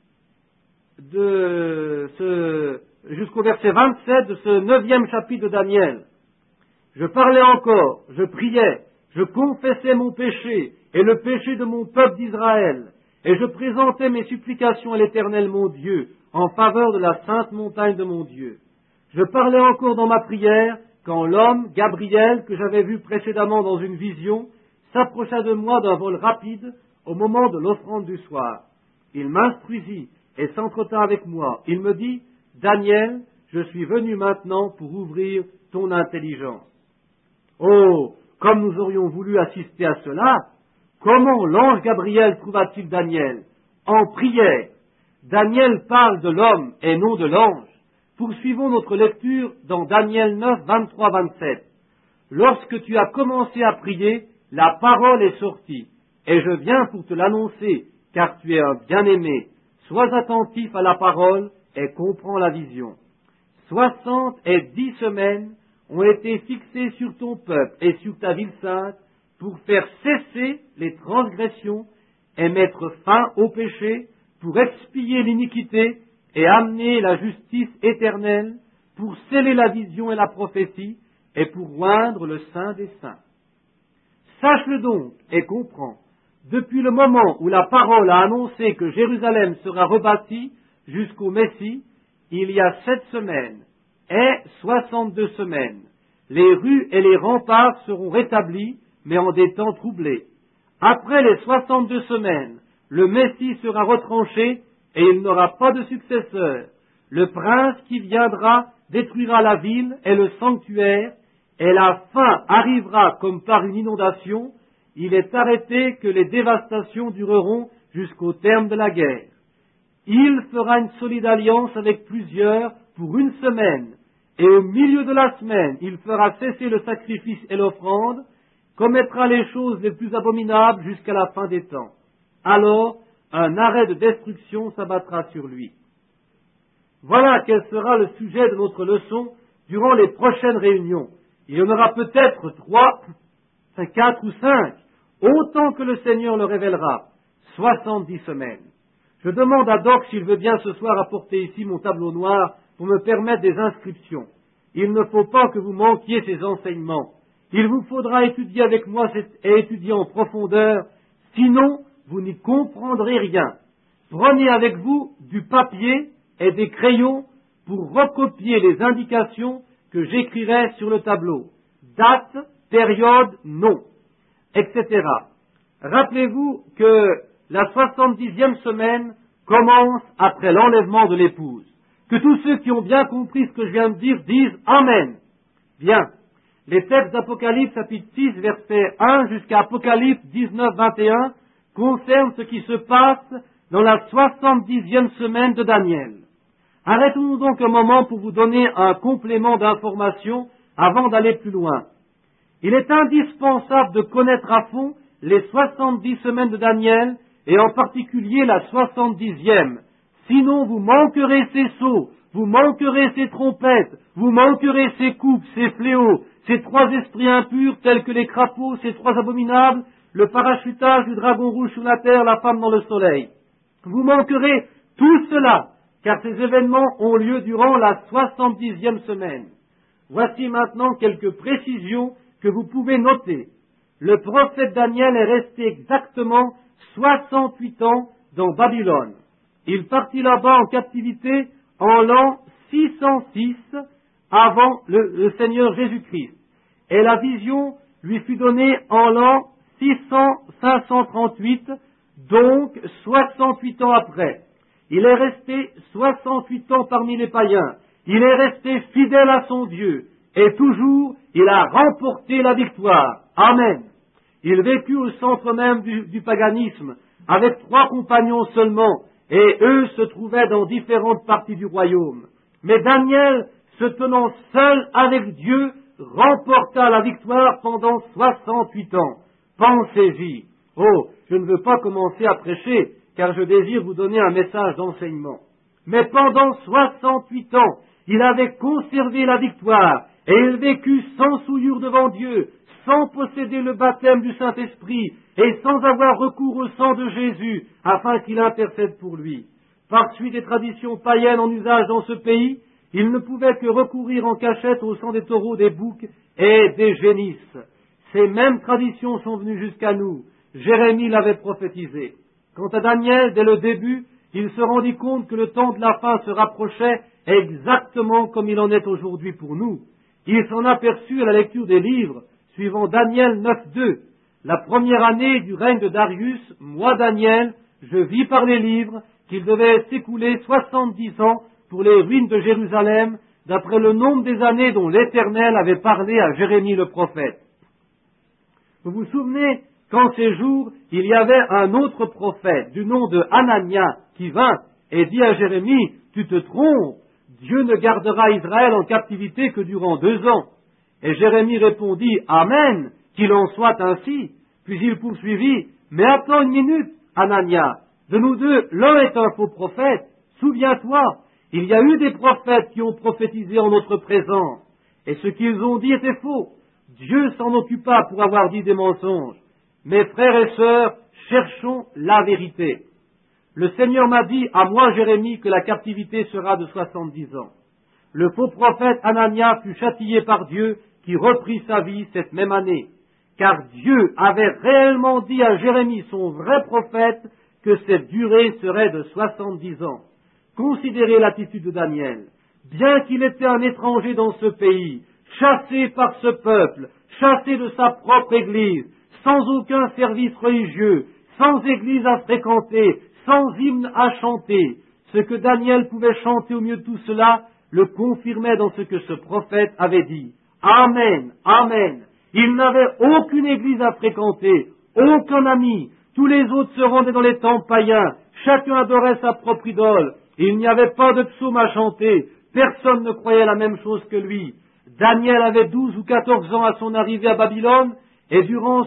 jusqu'au verset 27 de ce 9e chapitre de Daniel. Je parlais encore, je priais, je confessais mon péché et le péché de mon peuple d'Israël, et je présentais mes supplications à l'Éternel mon Dieu, en faveur de la sainte montagne de mon Dieu. Je parlais encore dans ma prière, quand l'homme, Gabriel, que j'avais vu précédemment dans une vision, s'approcha de moi d'un vol rapide au moment de l'offrande du soir. Il m'instruisit et s'entretint avec moi. Il me dit, « Daniel, je suis venu maintenant pour ouvrir ton intelligence. » Oh, comme nous aurions voulu assister à cela, comment l'ange Gabriel trouva-t-il Daniel? En prière. Daniel parle de l'homme et non de l'ange. Poursuivons notre lecture dans Daniel 9, 23-27. Lorsque tu as commencé à prier, la parole est sortie, et je viens pour te l'annoncer, car tu es un bien-aimé. Sois attentif à la parole et comprends la vision. 70 semaines ont été fixées sur ton peuple et sur ta ville sainte pour faire cesser les transgressions et mettre fin au péché, pour expier l'iniquité et amener la justice éternelle, pour sceller la vision et la prophétie, et pour oindre le Saint des Saints. Sache-le donc et comprends, depuis le moment où la parole a annoncé que Jérusalem sera rebâtie jusqu'au Messie, il y a 7 semaines et 62 semaines. Les rues et les remparts seront rétablis, mais en des temps troublés. Après les 62 semaines, le Messie sera retranché et il n'aura pas de successeur. Le prince qui viendra détruira la ville et le sanctuaire, et la fin arrivera comme par une inondation. Il est arrêté que les dévastations dureront jusqu'au terme de la guerre. Il fera une solide alliance avec plusieurs pour 1 semaine, et au milieu de la semaine, il fera cesser le sacrifice et l'offrande, commettra les choses les plus abominables jusqu'à la fin des temps. Alors, un arrêt de destruction s'abattra sur lui. Voilà quel sera le sujet de notre leçon durant les prochaines réunions. Il y en aura peut-être 3, 4 ou 5, autant que le Seigneur le révélera. 70 semaines. Je demande à Doc s'il veut bien ce soir apporter ici mon tableau noir pour me permettre des inscriptions. Il ne faut pas que vous manquiez ces enseignements. Il vous faudra étudier avec moi et étudier en profondeur, sinon vous n'y comprendrez rien. Prenez avec vous du papier et des crayons pour recopier les indications que j'écrirai sur le tableau. Date, période, nom, etc. Rappelez-vous que la 70e semaine commence après l'enlèvement de l'épouse. Que tous ceux qui ont bien compris ce que je viens de dire disent Amen. Bien. Les textes d'Apocalypse chapitre 6, verset 1 jusqu'à Apocalypse 19, 21 concernent ce qui se passe dans la 70e semaine de Daniel. Arrêtons-nous donc un moment pour vous donner un complément d'information avant d'aller plus loin. Il est indispensable de connaître à fond les 70 semaines de Daniel et en particulier la 70e. Sinon vous manquerez ces sceaux, vous manquerez ces trompettes, vous manquerez ces coupes, ces fléaux, ces 3 esprits impurs tels que les crapauds, ces 3 abominables, le parachutage du dragon rouge sur la terre, la femme dans le soleil. Vous manquerez tout cela, car ces événements ont lieu durant la 70e semaine. Voici maintenant quelques précisions que vous pouvez noter. Le prophète Daniel est resté exactement 68 ans dans Babylone. Il partit là-bas en captivité en l'an 606 avant le Seigneur Jésus-Christ. Et la vision lui fut donnée en l'an 538, donc 68 ans après. Il est resté 68 ans parmi les païens. Il est resté fidèle à son Dieu. Et toujours, il a remporté la victoire. Amen. Il vécut au centre même du paganisme, avec 3 compagnons seulement, et eux se trouvaient dans différentes parties du royaume. Mais Daniel, se tenant seul avec Dieu, remporta la victoire pendant 68 ans. Pensez-y. Oh, je ne veux pas commencer à prêcher, car je désire vous donner un message d'enseignement. Mais pendant 68 ans, il avait conservé la victoire, et il vécut sans souillure devant Dieu, sans posséder le baptême du Saint-Esprit, et sans avoir recours au sang de Jésus, afin qu'il intercède pour lui. Par suite des traditions païennes en usage dans ce pays, il ne pouvait que recourir en cachette au sang des taureaux, des boucs et des génisses. Ces mêmes traditions sont venues jusqu'à nous. Jérémie l'avait prophétisé. Quant à Daniel, dès le début, il se rendit compte que le temps de la fin se rapprochait exactement comme il en est aujourd'hui pour nous. Il s'en aperçut à la lecture des livres, suivant Daniel 9.2. La première année du règne de Darius, moi Daniel, je vis par les livres qu'il devait s'écouler 70 ans pour les ruines de Jérusalem, d'après le nombre des années dont l'Éternel avait parlé à Jérémie le prophète. Vous vous souvenez qu'en ces jours, il y avait un autre prophète du nom de Hanania qui vint et dit à Jérémie, « Tu te trompes, Dieu ne gardera Israël en captivité que durant 2 ans. » Et Jérémie répondit, « Amen, qu'il en soit ainsi. » Puis il poursuivit, « Mais attends une minute, Hanania, de nous deux, l'un est un faux prophète. Souviens-toi, il y a eu des prophètes qui ont prophétisé en notre présence, et ce qu'ils ont dit était faux. Dieu s'en occupa pour avoir dit des mensonges. Mes frères et sœurs, cherchons la vérité. Le Seigneur m'a dit à moi, Jérémie, que la captivité sera de 70 ans. Le faux prophète Hanania fut châtié par Dieu, qui reprit sa vie cette même année, car Dieu avait réellement dit à Jérémie, son vrai prophète, que cette durée serait de 70 ans. Considérez l'attitude de Daniel. Bien qu'il était un étranger dans ce pays, chassé par ce peuple, chassé de sa propre église, sans aucun service religieux, sans église à fréquenter, sans hymne à chanter, ce que Daniel pouvait chanter au milieu de tout cela le confirmait dans ce que ce prophète avait dit. Amen, amen. Il n'avait aucune église à fréquenter, aucun ami. Tous les autres se rendaient dans les temples païens. Chacun adorait sa propre idole. Il n'y avait pas de psaume à chanter. Personne ne croyait la même chose que lui. Daniel avait 12 ou 14 ans à son arrivée à Babylone, et durant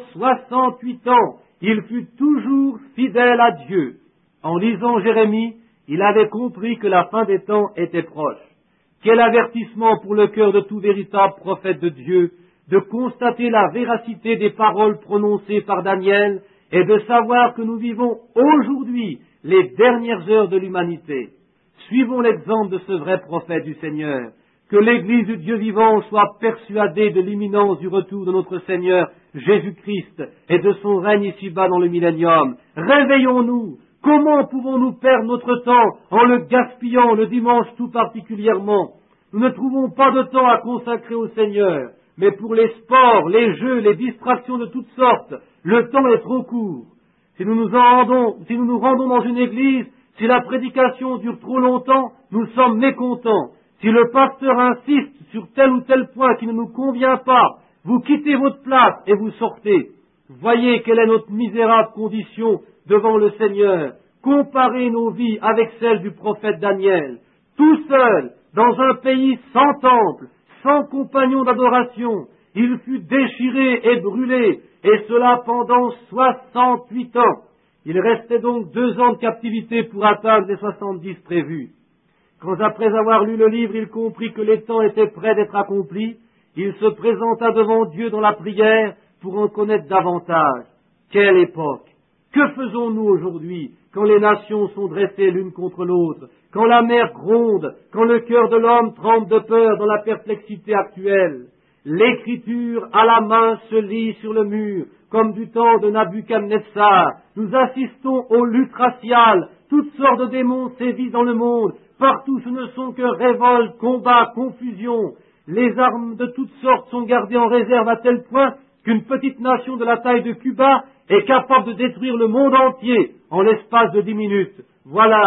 68 ans, il fut toujours fidèle à Dieu. En lisant Jérémie, il avait compris que la fin des temps était proche. Quel avertissement pour le cœur de tout véritable prophète de Dieu de constater la véracité des paroles prononcées par Daniel et de savoir que nous vivons aujourd'hui les dernières heures de l'humanité. Suivons l'exemple de ce vrai prophète du Seigneur. Que l'Église du Dieu vivant soit persuadée de l'imminence du retour de notre Seigneur Jésus-Christ et de son règne ici-bas dans le millénium. Réveillons-nous. Comment pouvons-nous perdre notre temps en le gaspillant le dimanche tout particulièrement? Nous ne trouvons pas de temps à consacrer au Seigneur, mais pour les sports, les jeux, les distractions de toutes sortes, le temps est trop court. Si nous nous rendons dans une église, si la prédication dure trop longtemps, nous sommes mécontents. Si le pasteur insiste sur tel ou tel point qui ne nous convient pas, vous quittez votre place et vous sortez. Voyez quelle est notre misérable condition devant le Seigneur. Comparez nos vies avec celles du prophète Daniel. Tout seul, dans un pays sans temple, sans compagnon d'adoration, il fut déchiré et brûlé, et cela pendant 68 ans. Il restait donc 2 ans de captivité pour atteindre les 70 prévus. Quand après avoir lu le livre, il comprit que les temps étaient prêts d'être accomplis, il se présenta devant Dieu dans la prière pour en connaître davantage. Quelle époque! Que faisons-nous aujourd'hui quand les nations sont dressées l'une contre l'autre, quand la mer gronde, quand le cœur de l'homme tremble de peur dans la perplexité actuelle? L'Écriture à la main se lit sur le mur, comme du temps de Nabuchodonosor. Nous assistons aux luttes raciales, toutes sortes de démons sévissent dans le monde. Partout ce ne sont que révoltes, combats, confusions. Les armes de toutes sortes sont gardées en réserve à tel point qu'une petite nation de la taille de Cuba est capable de détruire le monde entier en l'espace de 10 minutes. Voilà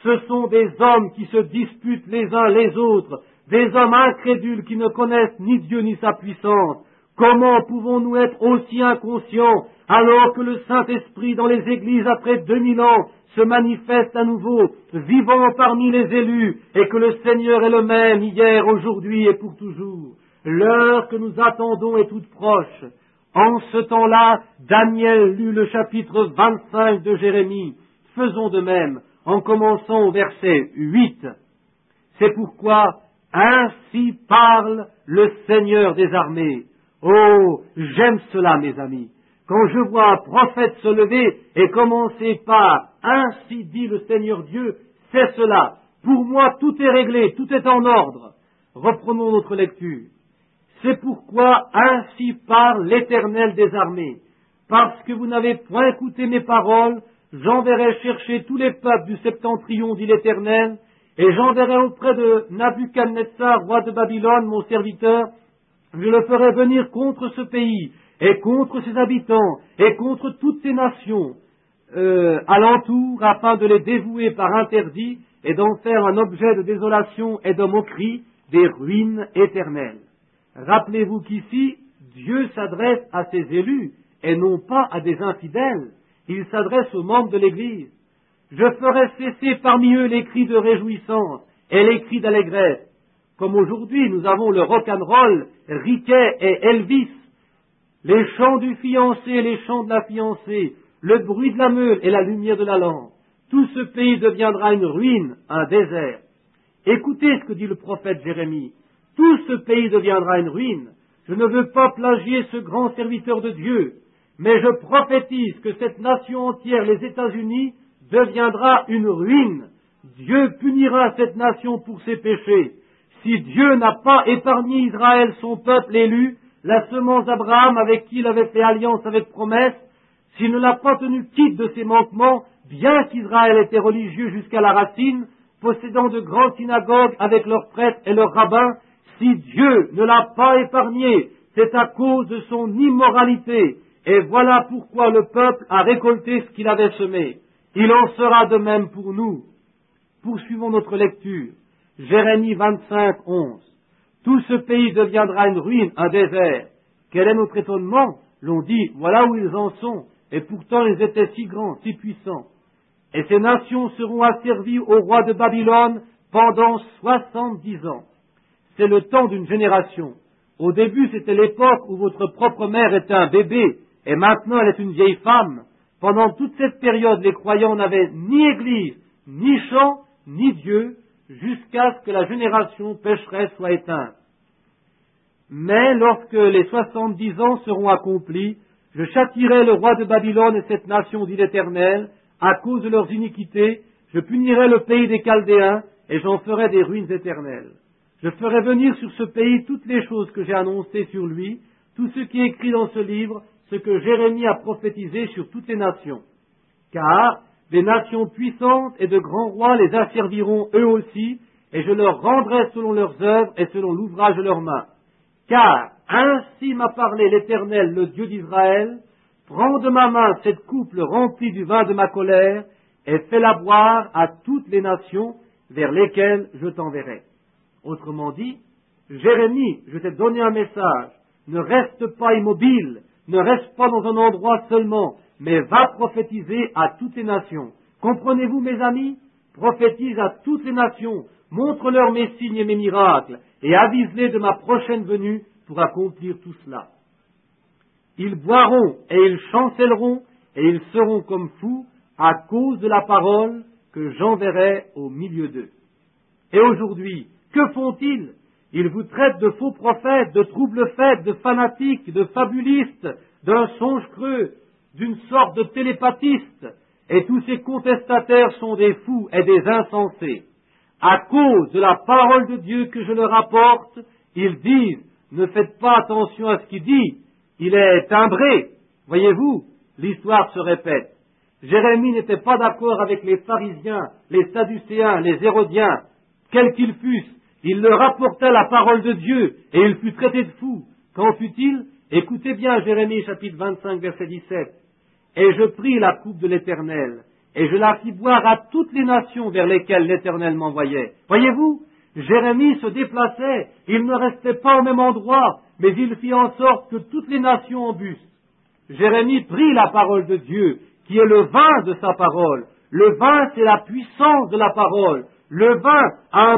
Ce sont des hommes qui se disputent les uns les autres, des hommes incrédules qui ne connaissent ni Dieu ni sa puissance. Comment pouvons-nous être aussi inconscients alors que le Saint-Esprit dans les églises après 2000 ans se manifeste à nouveau, vivant parmi les élus, et que le Seigneur est le même hier, aujourd'hui et pour toujours? L'heure que nous attendons est toute proche. En ce temps-là, Daniel lut le chapitre 25 de Jérémie. Faisons de même, en commençant au verset 8. C'est pourquoi ainsi parle le Seigneur des armées. Oh, j'aime cela, mes amis. Quand je vois un prophète se lever et commencer par « Ainsi dit le Seigneur Dieu », c'est cela. Pour moi, tout est réglé, tout est en ordre. Reprenons notre lecture. C'est pourquoi ainsi parle l'Éternel des armées. Parce que vous n'avez point écouté mes paroles, j'enverrai chercher tous les peuples du septentrion, dit l'Éternel, et j'enverrai auprès de Nabuchodonosor, roi de Babylone, mon serviteur, je le ferai venir contre ce pays, et contre ses habitants, et contre toutes ces nations alentour, afin de les dévouer par interdit, et d'en faire un objet de désolation et de moquerie, des ruines éternelles. Rappelez-vous qu'ici, Dieu s'adresse à ses élus, et non pas à des infidèles. Il s'adresse aux membres de l'Église. Je ferai cesser parmi eux les cris de réjouissance et les cris d'allégresse. Comme aujourd'hui, nous avons le rock'n'roll, Riquet et Elvis, les chants du fiancé et les chants de la fiancée, le bruit de la meule et la lumière de la lampe. Tout ce pays deviendra une ruine, un désert. Écoutez ce que dit le prophète Jérémie. Tout ce pays deviendra une ruine. Je ne veux pas plagier ce grand serviteur de Dieu, mais je prophétise que cette nation entière, les États-Unis, deviendra une ruine. Dieu punira cette nation pour ses péchés. Si Dieu n'a pas épargné Israël, son peuple élu, la semence d'Abraham avec qui il avait fait alliance avec promesse, s'il ne l'a pas tenu quitte de ses manquements, bien qu'Israël était religieux jusqu'à la racine, possédant de grandes synagogues avec leurs prêtres et leurs rabbins, si Dieu ne l'a pas épargné, c'est à cause de son immoralité. Et voilà pourquoi le peuple a récolté ce qu'il avait semé. Il en sera de même pour nous. Poursuivons notre lecture. Jérémie 25, 11. Tout ce pays deviendra une ruine, un désert. Quel est notre étonnement? L'on dit, voilà où ils en sont, et pourtant ils étaient si grands, si puissants. Et ces nations seront asservies au roi de Babylone pendant 70 ans. C'est le temps d'une génération. Au début, c'était l'époque où votre propre mère était un bébé, et maintenant elle est une vieille femme. Pendant toute cette période, les croyants n'avaient ni église, ni chant, ni Dieu, jusqu'à ce que la génération pécheresse soit éteinte. Mais lorsque les 70 ans seront accomplis, je châtierai le roi de Babylone et cette nation, dit l'Éternel, à cause de leurs iniquités, je punirai le pays des Chaldéens, et j'en ferai des ruines éternelles. Je ferai venir sur ce pays toutes les choses que j'ai annoncées sur lui, tout ce qui est écrit dans ce livre, ce que Jérémie a prophétisé sur toutes les nations. Car des nations puissantes et de grands rois les asserviront eux aussi, et je leur rendrai selon leurs œuvres et selon l'ouvrage de leurs mains. Car ainsi m'a parlé l'Éternel, le Dieu d'Israël, prends de ma main cette coupe remplie du vin de ma colère, et fais-la boire à toutes les nations vers lesquelles je t'enverrai. Autrement dit, Jérémie, je t'ai donné un message, ne reste pas immobile, ne reste pas dans un endroit seulement, mais va prophétiser à toutes les nations. Comprenez-vous, mes amis? Prophétise à toutes les nations, montre-leur mes signes et mes miracles, et avise-les de ma prochaine venue pour accomplir tout cela. Ils boiront et ils chancelleront, et ils seront comme fous à cause de la parole que j'enverrai au milieu d'eux. Et aujourd'hui, que font-ils? Ils vous traitent de faux prophètes, de trouble-fêtes, de fanatiques, de fabulistes, d'un songe creux, d'une sorte de télépathistes, et tous ces contestataires sont des fous et des insensés. À cause de la parole de Dieu que je leur apporte, ils disent, ne faites pas attention à ce qu'il dit, il est timbré. Voyez-vous, l'histoire se répète. Jérémie n'était pas d'accord avec les pharisiens, les sadducéens, les hérodiens, quels qu'ils fussent. Il leur apporta la parole de Dieu, et il fut traité de fou. Qu'en fut-il? Écoutez bien Jérémie chapitre 25 verset 17. Et je pris la coupe de l'Éternel, et je la fis boire à toutes les nations vers lesquelles l'Éternel m'envoyait. Voyez-vous, Jérémie se déplaçait, il ne restait pas au même endroit, mais il fit en sorte que toutes les nations en bussent. Jérémie prit la parole de Dieu, qui est le vin de sa parole. Le vin, c'est la puissance de la parole. Le vin a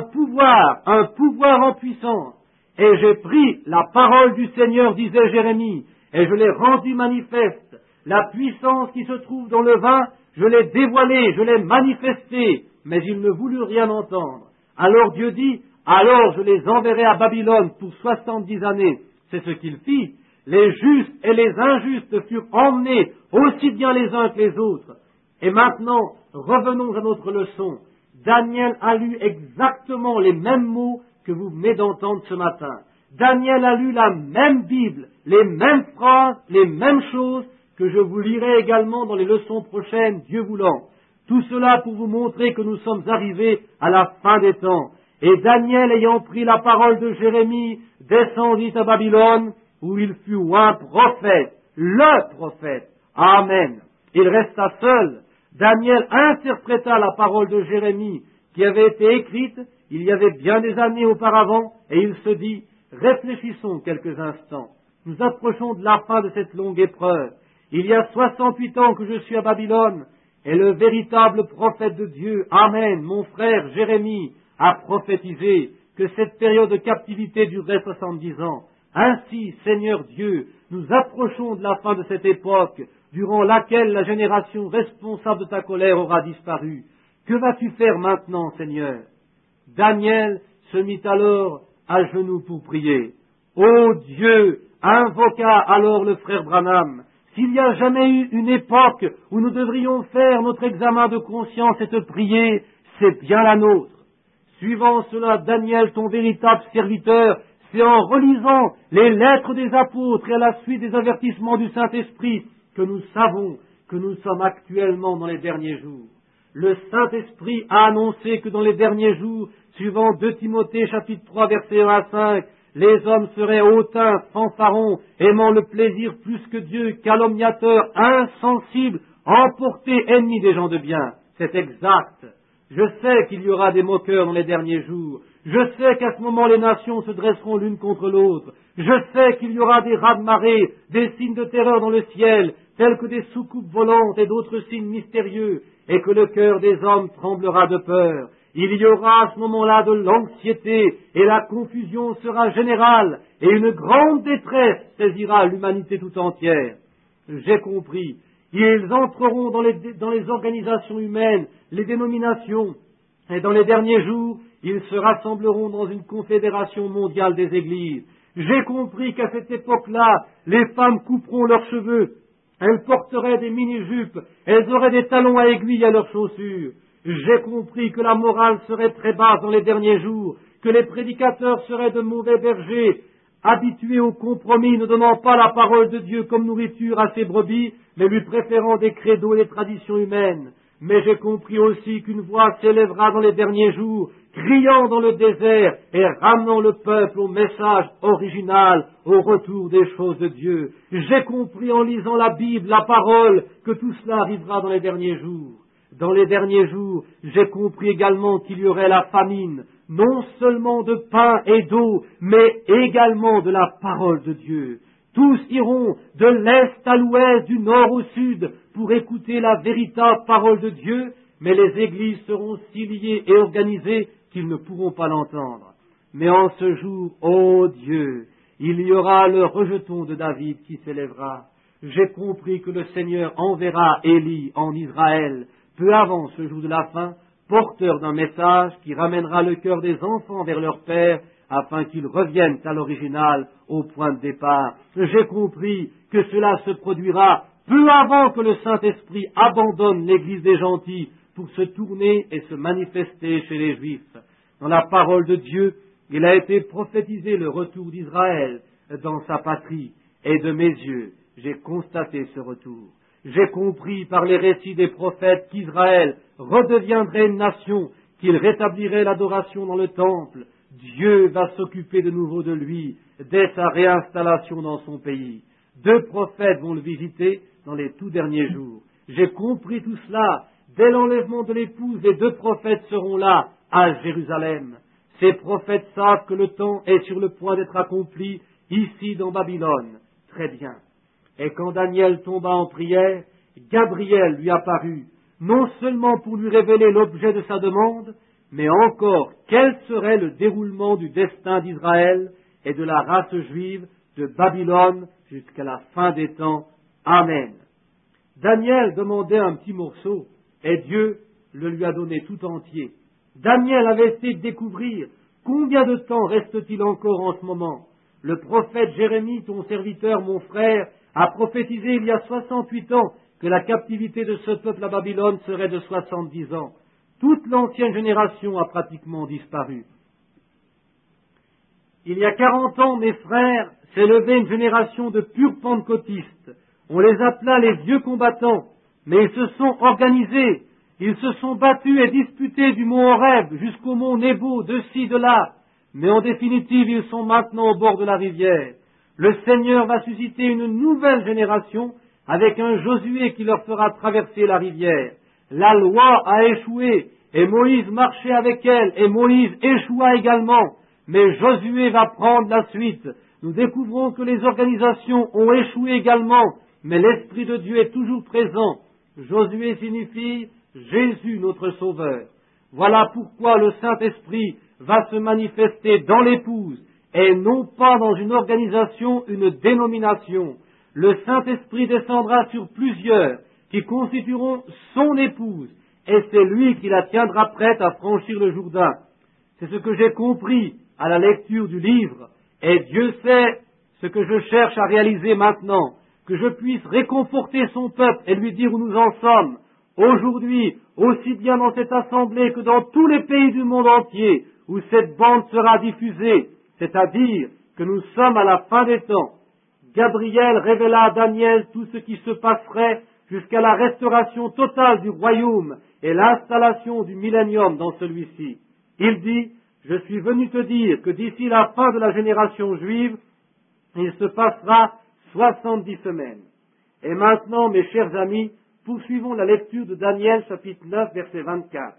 un pouvoir en puissance. Et j'ai pris la parole du Seigneur, disait Jérémie, et je l'ai rendue manifeste. La puissance qui se trouve dans le vin, je l'ai dévoilée, je l'ai manifestée, mais ils ne voulurent rien entendre. Alors Dieu dit, alors je les enverrai à Babylone pour 70 années. C'est ce qu'il fit. Les justes et les injustes furent emmenés, aussi bien les uns que les autres. Et maintenant, revenons à notre leçon. Daniel a lu exactement les mêmes mots que vous venez d'entendre ce matin. Daniel a lu la même Bible, les mêmes phrases, les mêmes choses que je vous lirai également dans les leçons prochaines, Dieu voulant. Tout cela pour vous montrer que nous sommes arrivés à la fin des temps. Et Daniel, ayant pris la parole de Jérémie, descendit à Babylone, où il fut un prophète, le prophète. Amen. Il resta seul. Daniel interpréta la parole de Jérémie, qui avait été écrite il y avait bien des années auparavant, et il se dit, réfléchissons quelques instants. Nous approchons de la fin de cette longue épreuve. Il y a 68 ans que je suis à Babylone, et le véritable prophète de Dieu, Amen, mon frère Jérémie, a prophétisé que cette période de captivité durerait 70 ans. Ainsi, Seigneur Dieu, nous approchons de la fin de cette époque, durant laquelle la génération responsable de ta colère aura disparu. Que vas-tu faire maintenant, Seigneur? Daniel se mit alors à genoux pour prier. Ô Dieu, invoqua alors le frère Branham, s'il y a jamais eu une époque où nous devrions faire notre examen de conscience et te prier, c'est bien la nôtre. Suivant cela, Daniel, ton véritable serviteur, c'est en relisant les lettres des apôtres et à la suite des avertissements du Saint-Esprit que nous savons que nous sommes actuellement dans les derniers jours. Le Saint-Esprit a annoncé que dans les derniers jours, suivant 2 Timothée chapitre 3 versets 1 à 5, les hommes seraient hautains, fanfarons, aimant le plaisir plus que Dieu, calomniateurs, insensibles, emportés, ennemis des gens de bien. C'est exact. Je sais qu'il y aura des moqueurs dans les derniers jours. Je sais qu'à ce moment les nations se dresseront l'une contre l'autre. Je sais qu'il y aura des raz-de-marée, des signes de terreur dans le ciel, tels que des soucoupes volantes et d'autres signes mystérieux, et que le cœur des hommes tremblera de peur. Il y aura à ce moment-là de l'anxiété, et la confusion sera générale, et une grande détresse saisira l'humanité tout entière. J'ai compris. Ils entreront dans les organisations humaines, les dénominations, et dans les derniers jours, ils se rassembleront dans une confédération mondiale des églises. J'ai compris qu'à cette époque-là, les femmes couperont leurs cheveux, elles porteraient des mini-jupes, elles auraient des talons à aiguilles à leurs chaussures. J'ai compris que la morale serait très basse dans les derniers jours, que les prédicateurs seraient de mauvais bergers, habitués au compromis, ne donnant pas la parole de Dieu comme nourriture à ses brebis, mais lui préférant des credos et des traditions humaines. Mais j'ai compris aussi qu'une voix s'élèvera dans les derniers jours, criant dans le désert et ramenant le peuple au message original, au retour des choses de Dieu. J'ai compris en lisant la Bible, la parole, que tout cela arrivera dans les derniers jours. Dans les derniers jours, j'ai compris également qu'il y aurait la famine, non seulement de pain et d'eau, mais également de la parole de Dieu. Tous iront de l'est à l'ouest, du nord au sud, pour écouter la véritable parole de Dieu, mais les églises seront si liées et organisées qu'ils ne pourront pas l'entendre. Mais en ce jour, ô Dieu, il y aura le rejeton de David qui s'élèvera. J'ai compris que le Seigneur enverra Élie en Israël, peu avant ce jour de la fin, porteur d'un message qui ramènera le cœur des enfants vers leur père, afin qu'ils reviennent à l'original, au point de départ. J'ai compris que cela se produira peu avant que le Saint-Esprit abandonne l'Église des gentils pour se tourner et se manifester chez les Juifs. Dans la parole de Dieu, il a été prophétisé le retour d'Israël dans sa patrie, et de mes yeux, j'ai constaté ce retour. J'ai compris par les récits des prophètes qu'Israël redeviendrait une nation, qu'il rétablirait l'adoration dans le temple. Dieu va s'occuper de nouveau de lui dès sa réinstallation dans son pays. 2 prophètes vont le visiter dans les tout derniers jours. J'ai compris tout cela Dès l'enlèvement de l'épouse, les 2 prophètes seront là, à Jérusalem. Ces prophètes savent que le temps est sur le point d'être accompli, ici dans Babylone. Très bien. Et quand Daniel tomba en prière, Gabriel lui apparut, non seulement pour lui révéler l'objet de sa demande, mais encore quel serait le déroulement du destin d'Israël et de la race juive de Babylone jusqu'à la fin des temps. Amen. Daniel demandait un petit morceau, et Dieu le lui a donné tout entier. Daniel avait essayé de découvrir combien de temps reste-t-il encore en ce moment. Le prophète Jérémie, ton serviteur, mon frère, a prophétisé il y a 68 ans que la captivité de ce peuple à Babylone serait de 70 ans. Toute l'ancienne génération a pratiquement disparu. Il y a 40 ans, mes frères, s'est levée une génération de purs pentecôtistes. On les appela les vieux combattants, mais ils se sont organisés, ils se sont battus et disputés du mont Horeb jusqu'au mont Nebo, de ci, de là, mais en définitive, ils sont maintenant au bord de la rivière. Le Seigneur va susciter une nouvelle génération avec un Josué qui leur fera traverser la rivière. La loi a échoué, et Moïse marchait avec elle, et Moïse échoua également, mais Josué va prendre la suite. Nous découvrons que les organisations ont échoué également, mais l'Esprit de Dieu est toujours présent. Josué signifie Jésus notre Sauveur. Voilà pourquoi le Saint-Esprit va se manifester dans l'épouse, et non pas dans une organisation, une dénomination. Le Saint-Esprit descendra sur plusieurs qui constitueront son épouse, et c'est lui qui la tiendra prête à franchir le Jourdain. C'est ce que j'ai compris à la lecture du livre, et Dieu sait ce que je cherche à réaliser maintenant, que je puisse réconforter son peuple et lui dire où nous en sommes, aujourd'hui, aussi bien dans cette assemblée que dans tous les pays du monde entier, où cette bande sera diffusée, c'est-à-dire que nous sommes à la fin des temps. Gabriel révéla à Daniel tout ce qui se passerait jusqu'à la restauration totale du royaume et l'installation du millénium dans celui-ci. Il dit, je suis venu te dire que d'ici la fin de la génération juive, il se passera 70 semaines. Et maintenant, mes chers amis, poursuivons la lecture de Daniel chapitre 9, verset 24.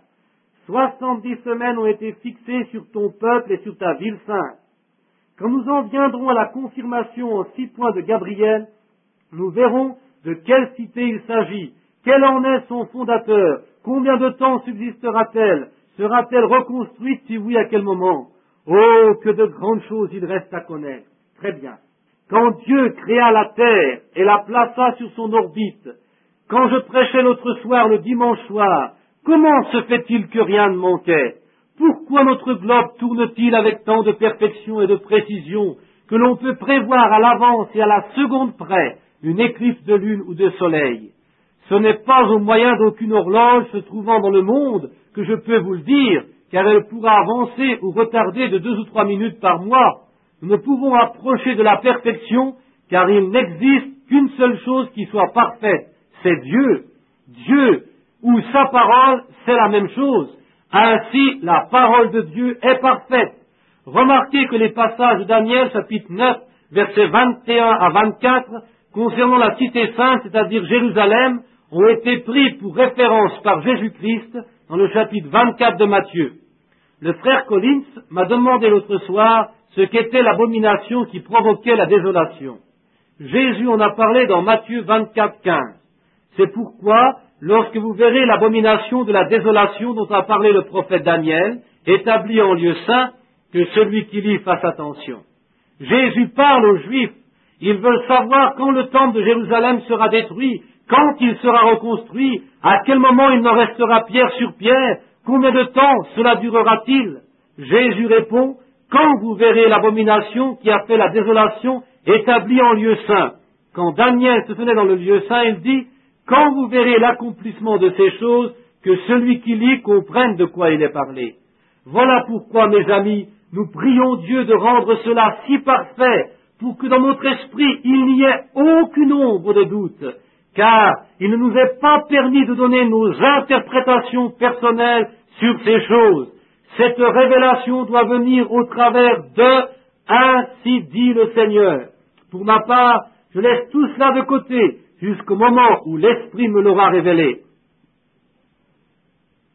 70 semaines ont été fixées sur ton peuple et sur ta ville sainte. Quand nous en viendrons à la confirmation en 6 points de Gabriel, nous verrons de quelle cité il s'agit, quel en est son fondateur, combien de temps subsistera-t-elle, sera-t-elle reconstruite, si oui, à quel moment? Oh, que de grandes choses il reste à connaître. Très bien. Quand Dieu créa la terre et la plaça sur son orbite, quand je prêchais l'autre soir, le dimanche soir, comment se fait-il que rien ne manquait? Pourquoi notre globe tourne-t-il avec tant de perfection et de précision que l'on peut prévoir à l'avance et à la seconde près une éclipse de lune ou de soleil? Ce n'est pas au moyen d'aucune horloge se trouvant dans le monde que je peux vous le dire, car elle pourra avancer ou retarder de 2 ou 3 minutes par mois. Nous ne pouvons approcher de la perfection, car il n'existe qu'une seule chose qui soit parfaite, c'est Dieu. Dieu, ou sa parole, c'est la même chose. Ainsi, la parole de Dieu est parfaite. Remarquez que les passages de Daniel, chapitre 9, versets 21 à 24, concernant la cité sainte, c'est-à-dire Jérusalem, ont été pris pour référence par Jésus-Christ dans le chapitre 24 de Matthieu. Le frère Collins m'a demandé l'autre soir ce qu'était l'abomination qui provoquait la désolation. Jésus en a parlé dans Matthieu 24, 15. C'est pourquoi, lorsque vous verrez l'abomination de la désolation dont a parlé le prophète Daniel, établie en lieu saint, que celui qui lit fasse attention. Jésus parle aux Juifs. Ils veulent savoir quand le temple de Jérusalem sera détruit, quand il sera reconstruit, à quel moment il n'en restera pierre sur pierre, combien de temps cela durera-t-il? Jésus répond, quand vous verrez l'abomination qui a fait la désolation établie en lieu saint. Quand Daniel se tenait dans le lieu saint, il dit, quand vous verrez l'accomplissement de ces choses, que celui qui lit comprenne de quoi il est parlé. Voilà pourquoi, mes amis, nous prions Dieu de rendre cela si parfait, pour que dans notre esprit il n'y ait aucune ombre de doute, car il ne nous est pas permis de donner nos interprétations personnelles sur ces choses. Cette révélation doit venir au travers de « Ainsi dit le Seigneur ». Pour ma part, je laisse tout cela de côté jusqu'au moment où l'Esprit me l'aura révélé.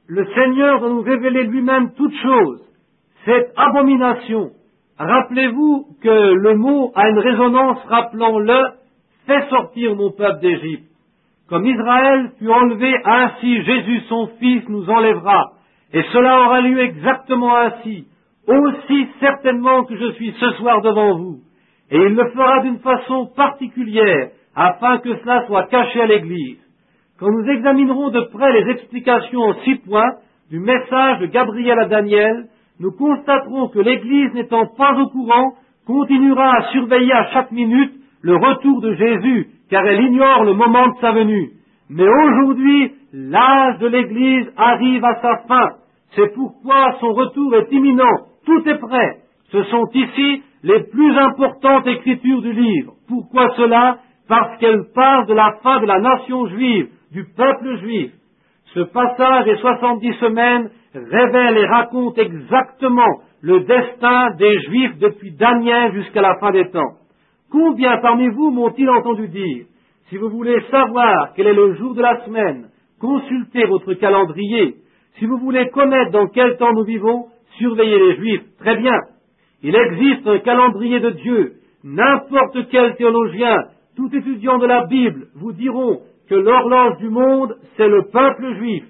le Seigneur doit nous révéler lui-même toutes choses. Cette abomination, rappelez-vous que le mot a une résonance rappelant-le « fais sortir mon peuple d'Égypte ». Comme Israël fut enlevé, ainsi Jésus son Fils nous enlèvera. Et cela aura lieu exactement ainsi, aussi certainement que je suis ce soir devant vous. Et il le fera d'une façon particulière, afin que cela soit caché à l'Église. Quand nous examinerons de près les explications en 6 points du message de Gabriel à Daniel, nous constaterons que l'Église, n'étant pas au courant, continuera à surveiller à chaque minute le retour de Jésus, car elle ignore le moment de sa venue. Mais aujourd'hui, l'âge de l'Église arrive à sa fin. C'est pourquoi son retour est imminent. Tout est prêt. Ce sont ici les plus importantes écritures du livre. Pourquoi cela? Parce qu'elles parlent de la fin de la nation juive, du peuple juif. Ce passage des 70 semaines révèle et raconte exactement le destin des Juifs depuis Daniel jusqu'à la fin des temps. Combien parmi vous m'ont-ils entendu dire, si vous voulez savoir quel est le jour de la semaine, consultez votre calendrier. Si vous voulez connaître dans quel temps nous vivons, surveillez les Juifs. Très bien. Il existe un calendrier de Dieu. N'importe quel théologien, tout étudiant de la Bible, vous diront que l'horloge du monde, c'est le peuple juif.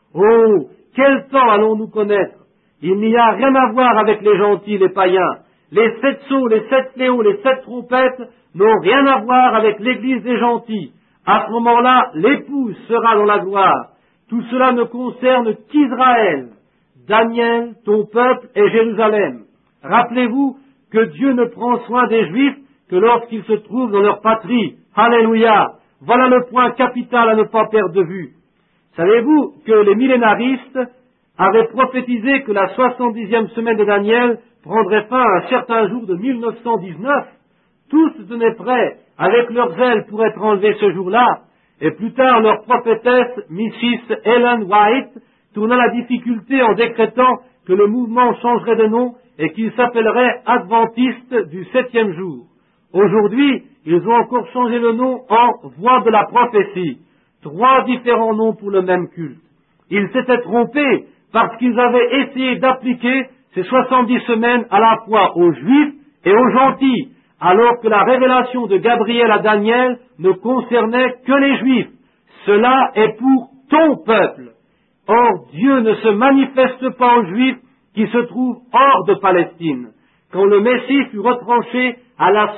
Oh, quel temps allons-nous connaître? Il n'y a rien à voir avec les gentils, les païens. Les 7 sceaux, les 7 fléaux, les 7 trompettes n'ont rien à voir avec l'église des gentils. À ce moment-là, l'épouse sera dans la gloire. Tout cela ne concerne qu'Israël, Daniel, ton peuple et Jérusalem. Rappelez-vous que Dieu ne prend soin des Juifs que lorsqu'ils se trouvent dans leur patrie. Alléluia! Voilà le point capital à ne pas perdre de vue. Savez-vous que les millénaristes avaient prophétisé que la 70e semaine de Daniel prendrait fin à un certain jour de 1919? Tous se tenaient prêts avec leur zèle pour être enlevés ce jour-là, et plus tard leur prophétesse, Mrs. Ellen White, tourna la difficulté en décrétant que le mouvement changerait de nom et qu'il s'appellerait Adventiste du 7e jour. Aujourd'hui, ils ont encore changé le nom en Voix de la prophétie. 3 différents noms pour le même culte. Ils s'étaient trompés parce qu'ils avaient essayé d'appliquer ces 70 semaines à la fois aux Juifs et aux gentils, alors que la révélation de Gabriel à Daniel ne concernait que les Juifs. Cela est pour ton peuple. Or, Dieu ne se manifeste pas aux Juifs qui se trouvent hors de Palestine. Quand le Messie fut retranché à la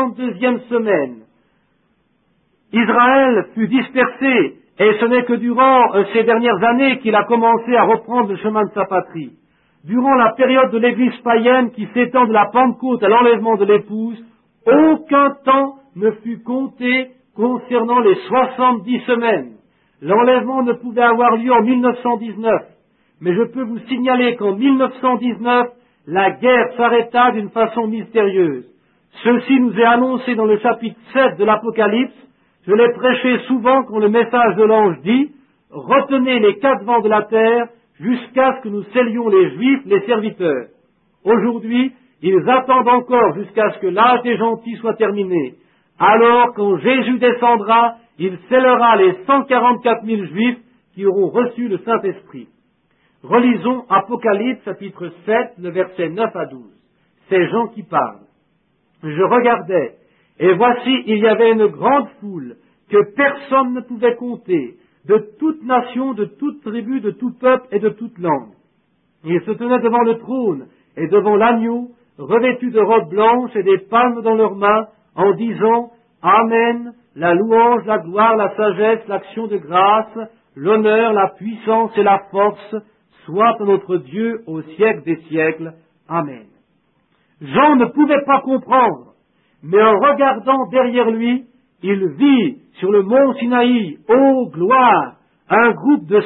62e semaine, Israël fut dispersé, et ce n'est que durant ces dernières années qu'il a commencé à reprendre le chemin de sa patrie. Durant la période de l'Église païenne qui s'étend de la Pentecôte à l'enlèvement de l'épouse, aucun temps ne fut compté concernant les 70 semaines. L'enlèvement ne pouvait avoir lieu en 1919, mais je peux vous signaler qu'en 1919, la guerre s'arrêta d'une façon mystérieuse. Ceci nous est annoncé dans le chapitre 7 de l'Apocalypse. Je l'ai prêché souvent quand le message de l'ange dit « Retenez les 4 vents de la terre jusqu'à ce que nous scellions les Juifs, les serviteurs. » Aujourd'hui, ils attendent encore jusqu'à ce que l'âge des gentils soit terminé. Alors, quand Jésus descendra, il scellera les 144 000 Juifs qui auront reçu le Saint-Esprit. Relisons Apocalypse chapitre 7, le verset 9 à 12. C'est Jean qui parle. Je regardais, et voici, il y avait une grande foule que personne ne pouvait compter, de toute nation, de toute tribu, de tout peuple et de toute langue. Ils se tenaient devant le trône et devant l'agneau, revêtus de robes blanches et des palmes dans leurs mains, en disant « Amen, la louange, la gloire, la sagesse, l'action de grâce, l'honneur, la puissance et la force, soit à notre Dieu au siècle des siècles. Amen. » Jean ne pouvait pas comprendre, mais en regardant derrière lui, il vit sur le mont Sinaï, ô gloire, un groupe de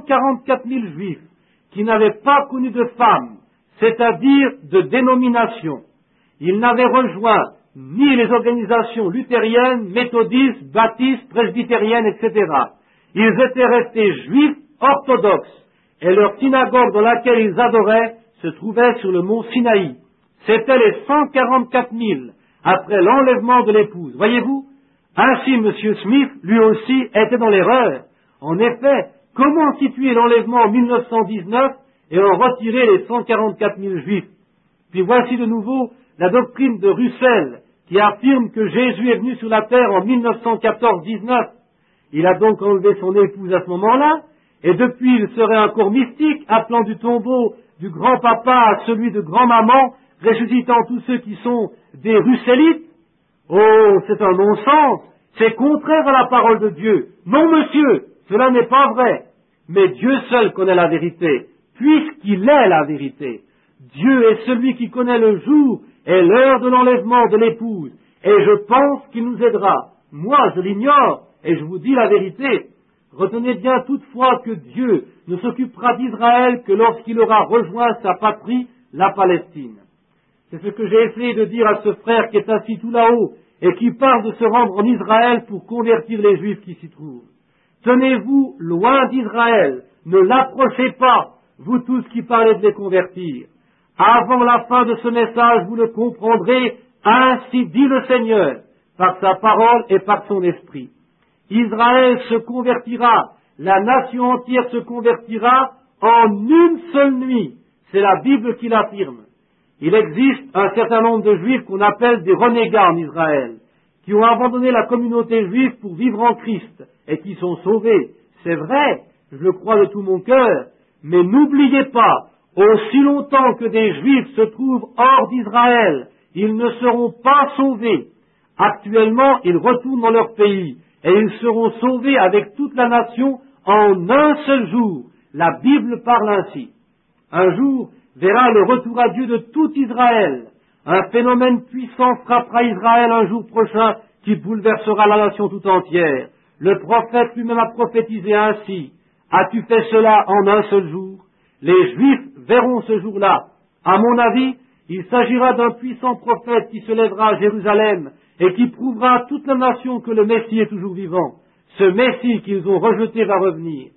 144 000 Juifs qui n'avaient pas connu de femmes, c'est-à-dire de dénomination. Ils n'avaient rejoint ni les organisations luthériennes, méthodistes, baptistes, presbytériennes, etc. Ils étaient restés juifs orthodoxes, et leur synagogue dans laquelle ils adoraient se trouvait sur le mont Sinaï. C'étaient les 144 000 après l'enlèvement de l'épouse. Voyez-vous, ainsi M. Smith, lui aussi, était dans l'erreur. En effet, Comment situer l'enlèvement en 1919 et en retirer les 144 000 juifs? Puis voici de nouveau la doctrine de Russell, qui affirme que Jésus est venu sur la terre en 1914-19. Il a donc enlevé son épouse à ce moment-là, et depuis il serait un corps mystique, appelant du tombeau du grand-papa à celui de grand-maman, ressuscitant tous ceux qui sont des Russellites. Oh, c'est un non-sens, c'est contraire à la parole de Dieu. Non, monsieur, cela n'est pas vrai. Mais Dieu seul connaît la vérité, puisqu'il est la vérité. Dieu est celui qui connaît le jour et l'heure de l'enlèvement de l'épouse, et je pense qu'il nous aidera. Moi, je l'ignore, et je vous dis la vérité. Retenez bien toutefois que Dieu ne s'occupera d'Israël que lorsqu'il aura rejoint sa patrie, la Palestine. C'est ce que j'ai essayé de dire à ce frère qui est assis tout là-haut et qui parle de se rendre en Israël pour convertir les Juifs qui s'y trouvent. Tenez-vous loin d'Israël, ne l'approchez pas, vous tous qui parlez de les convertir. Avant la fin de ce message, vous le comprendrez, ainsi dit le Seigneur, par sa parole et par son esprit. Israël se convertira, la nation entière se convertira en une seule nuit. C'est la Bible qui l'affirme. Il existe un certain nombre de Juifs qu'on appelle des renégats en Israël, qui ont abandonné la communauté juive pour vivre en Christ et qui sont sauvés. C'est vrai, je le crois de tout mon cœur, mais n'oubliez pas, aussi longtemps que des Juifs se trouvent hors d'Israël, ils ne seront pas sauvés. Actuellement, ils retournent dans leur pays et ils seront sauvés avec toute la nation en un seul jour. La Bible parle ainsi. Un jour verra le retour à Dieu de tout Israël. Un phénomène puissant frappera Israël un jour prochain qui bouleversera la nation tout entière. Le prophète lui-même a prophétisé ainsi. As-tu fait cela en un seul jour? Les Juifs verront ce jour-là. À mon avis, il s'agira d'un puissant prophète qui se lèvera à Jérusalem et qui prouvera à toute la nation que le Messie est toujours vivant. Ce Messie qu'ils ont rejeté va revenir.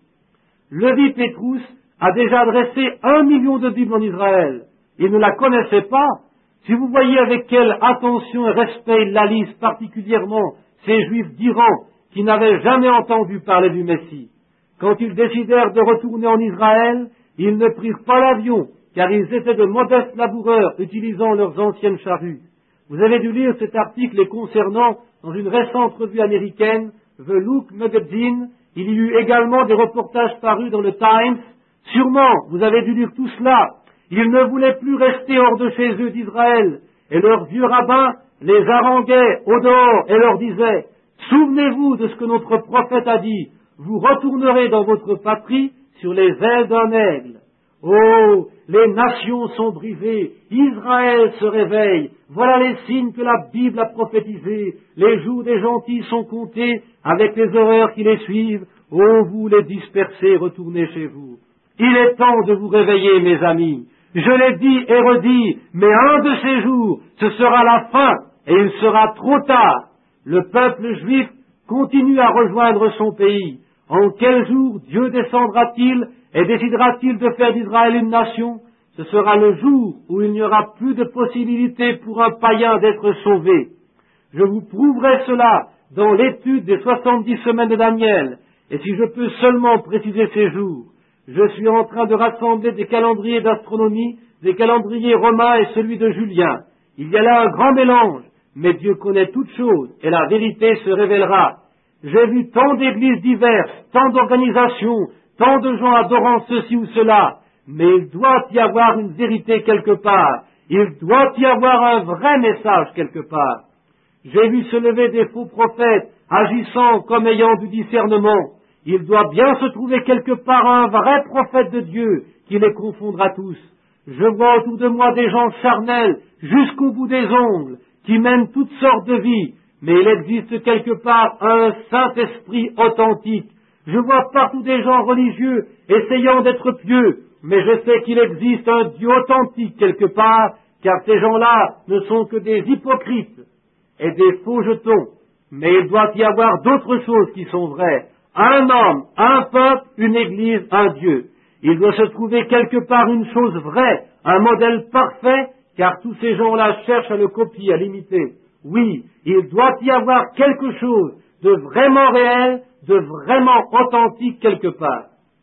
Levi Petrus a déjà adressé 1 million de Bibles en Israël. Il ne la connaissait pas. Si vous voyez avec quelle attention et respect il la lise particulièrement ces Juifs d'Iran qui n'avaient jamais entendu parler du Messie. Quand ils décidèrent de retourner en Israël, ils ne prirent pas l'avion, car ils étaient de modestes laboureurs utilisant leurs anciennes charrues. Vous avez dû lire cet article les concernant dans une récente revue américaine, The Look Magazine. Il y eut également des reportages parus dans le Times. Sûrement, vous avez dû lire tout cela. Ils ne voulaient plus rester hors de chez eux d'Israël, et leur vieux rabbin les haranguait au dehors et leur disait « Souvenez-vous de ce que notre prophète a dit, vous retournerez dans votre patrie sur les ailes d'un aigle. Oh, les nations sont brisées, Israël se réveille, voilà les signes que la Bible a prophétisés, les jours des gentils sont comptés avec les horreurs qui les suivent, oh, vous les dispersés, retournez chez vous. Il est temps de vous réveiller, mes amis. Je l'ai dit et redit, mais un de ces jours, ce sera la fin, et il sera trop tard. Le peuple juif continue à rejoindre son pays. En quel jour Dieu descendra-t-il et décidera-t-il de faire d'Israël une nation? Ce sera le jour où il n'y aura plus de possibilité pour un païen d'être sauvé. Je vous prouverai cela dans l'étude des 70 semaines de Daniel, et si je peux seulement préciser ces jours, je suis en train de rassembler des calendriers d'astronomie, des calendriers romains et celui de Julien. Il y a là un grand mélange, mais Dieu connaît toutes choses et la vérité se révélera. J'ai vu tant d'églises diverses, tant d'organisations, tant de gens adorant ceci ou cela, mais il doit y avoir une vérité quelque part. Il doit y avoir un vrai message quelque part. J'ai vu se lever des faux prophètes, agissant comme ayant du discernement. Il doit bien se trouver quelque part un vrai prophète de Dieu qui les confondra tous. Je vois autour de moi des gens charnels jusqu'au bout des ongles, qui mènent toutes sortes de vies, mais il existe quelque part un Saint-Esprit authentique. Je vois partout des gens religieux essayant d'être pieux, mais je sais qu'il existe un Dieu authentique quelque part, car ces gens-là ne sont que des hypocrites et des faux jetons. Mais il doit y avoir d'autres choses qui sont vraies. Un homme, un peuple, une église, un Dieu. Il doit se trouver quelque part une chose vraie, un modèle parfait, car tous ces gens-là cherchent à le copier, à l'imiter. Oui, il doit y avoir quelque chose de vraiment réel, de vraiment authentique quelque part.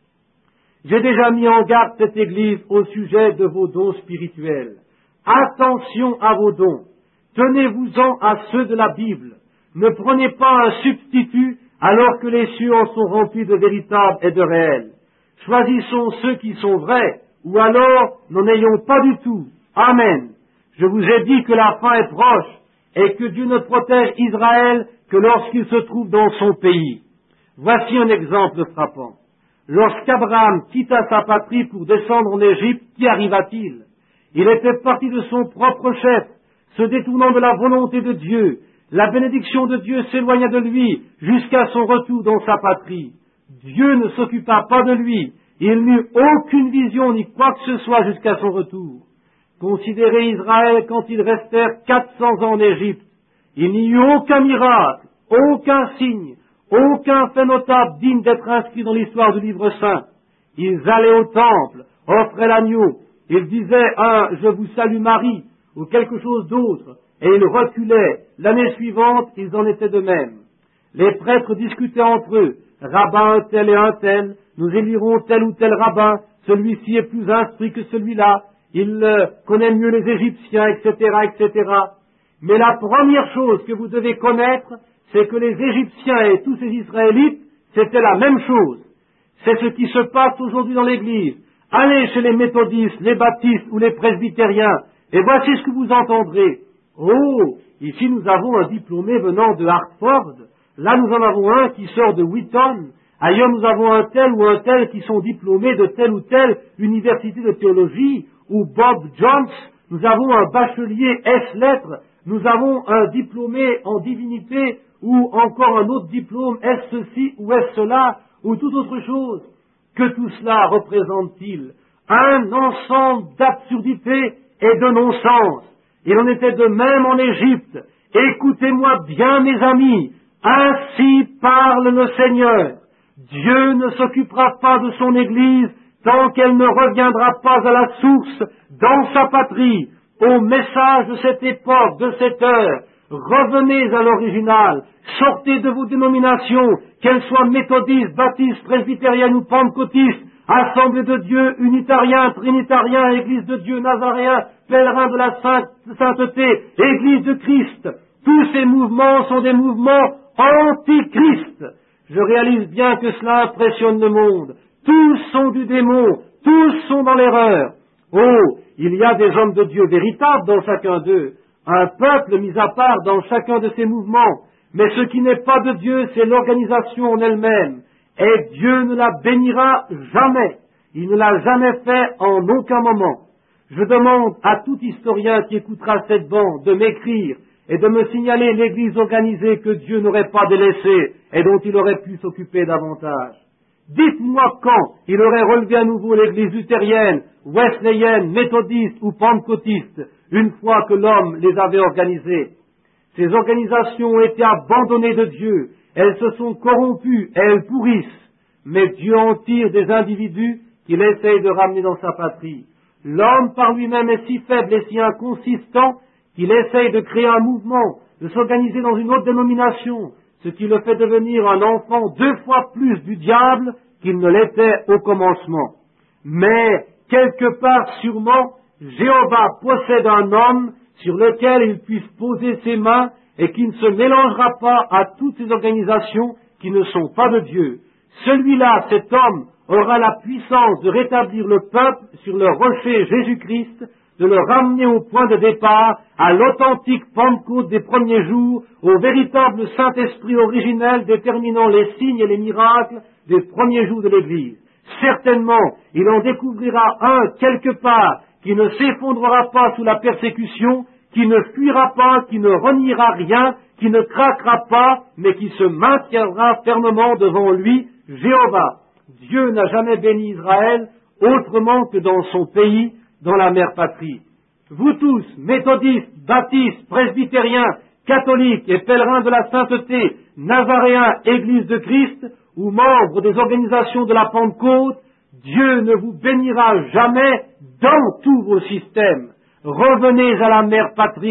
J'ai déjà mis en garde cette Église au sujet de vos dons spirituels. Attention à vos dons. Tenez-vous-en à ceux de la Bible. Ne prenez pas un substitut alors que les cieux en sont remplis de véritables et de réels. Choisissons ceux qui sont vrais, ou alors n'en ayons pas du tout. Amen. Je vous ai dit que la fin est proche et que Dieu ne protège Israël que lorsqu'il se trouve dans son pays. Voici un exemple frappant. Lorsqu'Abraham quitta sa patrie pour descendre en Égypte, qu'y arriva-t-il? Il était parti de son propre chef, se détournant de la volonté de Dieu. La bénédiction de Dieu s'éloigna de lui jusqu'à son retour dans sa patrie. Dieu ne s'occupa pas de lui. Il n'eut aucune vision ni quoi que ce soit jusqu'à son retour. Considérez Israël quand ils restèrent 400 ans en Égypte. Il n'y eut aucun miracle, aucun signe, aucun fait notable digne d'être inscrit dans l'histoire du livre saint. Ils allaient au temple, offraient l'agneau, ils disaient un « Je vous salue Marie » ou quelque chose d'autre, et ils reculaient. L'année suivante, ils en étaient de même. Les prêtres discutaient entre eux, « Rabbin un tel et un tel, nous élirons tel ou tel rabbin, celui-ci est plus instruit que celui-là, il connaît mieux les Égyptiens, etc., etc. » Mais la première chose que vous devez connaître, c'est que les Égyptiens et tous ces Israélites, c'était la même chose. C'est ce qui se passe aujourd'hui dans l'Église. Allez chez les méthodistes, les baptistes ou les presbytériens, et voici ce que vous entendrez. Oh, ici nous avons un diplômé venant de Hartford, là nous en avons un qui sort de Wheaton, ailleurs nous avons un tel ou un tel qui sont diplômés de telle ou telle université de théologie, ou Bob Jones, nous avons un bachelier S-lettres, nous avons un diplômé en divinité, ou encore un autre diplôme, est-ce ceci ou est-ce cela, ou toute autre chose. Que tout cela représente-t-il? Un ensemble d'absurdités et de non-sens. Il en était de même en Égypte. Écoutez-moi bien, mes amis, ainsi parle le Seigneur. Dieu ne s'occupera pas de son Église tant qu'elle ne reviendra pas à la source, dans sa patrie, au message de cette époque, de cette heure. Revenez à l'original, sortez de vos dénominations, qu'elles soient méthodistes, baptistes, presbytériennes ou pentecôtistes, Assemblée de Dieu, unitariens, trinitariens, Église de Dieu, nazaréens, pèlerins de la sainteté, Église de Christ. Tous ces mouvements sont des mouvements anti-Christ. Je réalise bien que cela impressionne le monde. Tous sont du démon, tous sont dans l'erreur. Oh, il y a des hommes de Dieu véritables dans chacun d'eux, un peuple mis à part dans chacun de ces mouvements, mais ce qui n'est pas de Dieu, c'est l'organisation en elle-même, et Dieu ne la bénira jamais, il ne l'a jamais fait en aucun moment. Je demande à tout historien qui écoutera cette bande de m'écrire et de me signaler l'Église organisée que Dieu n'aurait pas délaissée et dont il aurait pu s'occuper davantage. Dites-moi quand il aurait relevé à nouveau l'Église luthérienne, wesleyenne, méthodiste ou pentecôtiste, une fois que l'homme les avait organisées. Ces organisations ont été abandonnées de Dieu, elles se sont corrompues et elles pourrissent, mais Dieu en tire des individus qu'il essaye de ramener dans sa patrie. L'homme par lui-même est si faible et si inconsistant qu'il essaye de créer un mouvement, de s'organiser dans une autre dénomination, ce qui le fait devenir un enfant 2 fois plus du diable qu'il ne l'était au commencement. Mais, quelque part sûrement, Jéhovah possède un homme sur lequel il puisse poser ses mains et qui ne se mélangera pas à toutes ces organisations qui ne sont pas de Dieu. Celui-là, cet homme, aura la puissance de rétablir le peuple sur le rocher Jésus-Christ, de le ramener au point de départ, à l'authentique Pentecôte des premiers jours, au véritable Saint-Esprit originel déterminant les signes et les miracles des premiers jours de l'Église. Certainement, il en découvrira un quelque part qui ne s'effondrera pas sous la persécution, qui ne fuira pas, qui ne reniera rien, qui ne craquera pas, mais qui se maintiendra fermement devant lui, Jéhovah. Dieu n'a jamais béni Israël autrement que dans son pays, dans la mère patrie. Vous tous, méthodistes, baptistes, presbytériens, catholiques et pèlerins de la sainteté, nazaréens, Église de Christ, ou membres des organisations de la Pentecôte, Dieu ne vous bénira jamais dans tous vos systèmes. Revenez à la mère patrie,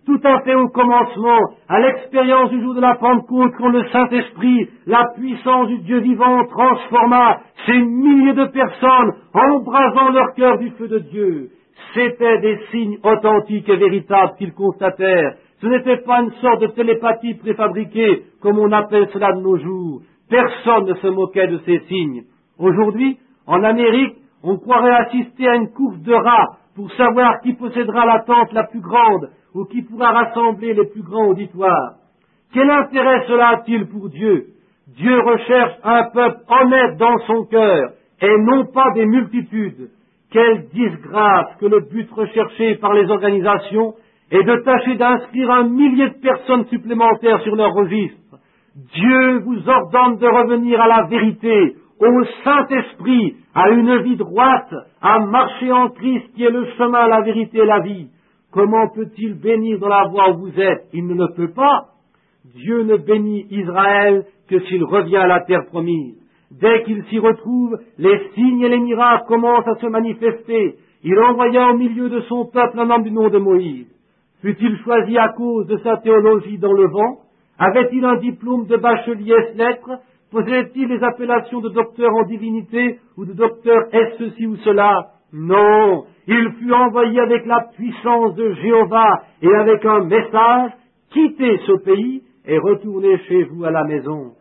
tout à fait au commencement, à l'expérience du jour de la Pentecôte, quand le Saint-Esprit, la puissance du Dieu vivant, transforma ces milliers de personnes, embrasant leur cœur du feu de Dieu. C'étaient des signes authentiques et véritables qu'ils constatèrent. Ce n'était pas une sorte de télépathie préfabriquée, comme on appelle cela de nos jours. Personne ne se moquait de ces signes. Aujourd'hui, en Amérique, on croirait assister à une course de rats pour savoir qui possédera la tente la plus grande ou qui pourra rassembler les plus grands auditoires. Quel intérêt cela a-t-il pour Dieu? Dieu recherche un peuple honnête dans son cœur et non pas des multitudes. Quelle disgrâce que le but recherché par les organisations est de tâcher d'inscrire 1 millier de personnes supplémentaires sur leur registre. Dieu vous ordonne de revenir à la vérité, au Saint-Esprit, à une vie droite, à marcher en Christ qui est le chemin, la vérité et la vie. Comment peut-il bénir dans la voie où vous êtes? Il ne le peut pas. Dieu ne bénit Israël que s'il revient à la terre promise. Dès qu'il s'y retrouve, les signes et les miracles commencent à se manifester. Il envoya au milieu de son peuple un homme du nom de Moïse. Fut-il choisi à cause de sa théologie dans le vent? Avait-il un diplôme de bachelier lettres? Possédait-il les appellations de docteur en divinité ou de docteur est ceci ou cela? Non, il fut envoyé avec la puissance de Jéhovah et avec un message: quittez ce pays et retournez chez vous à la maison.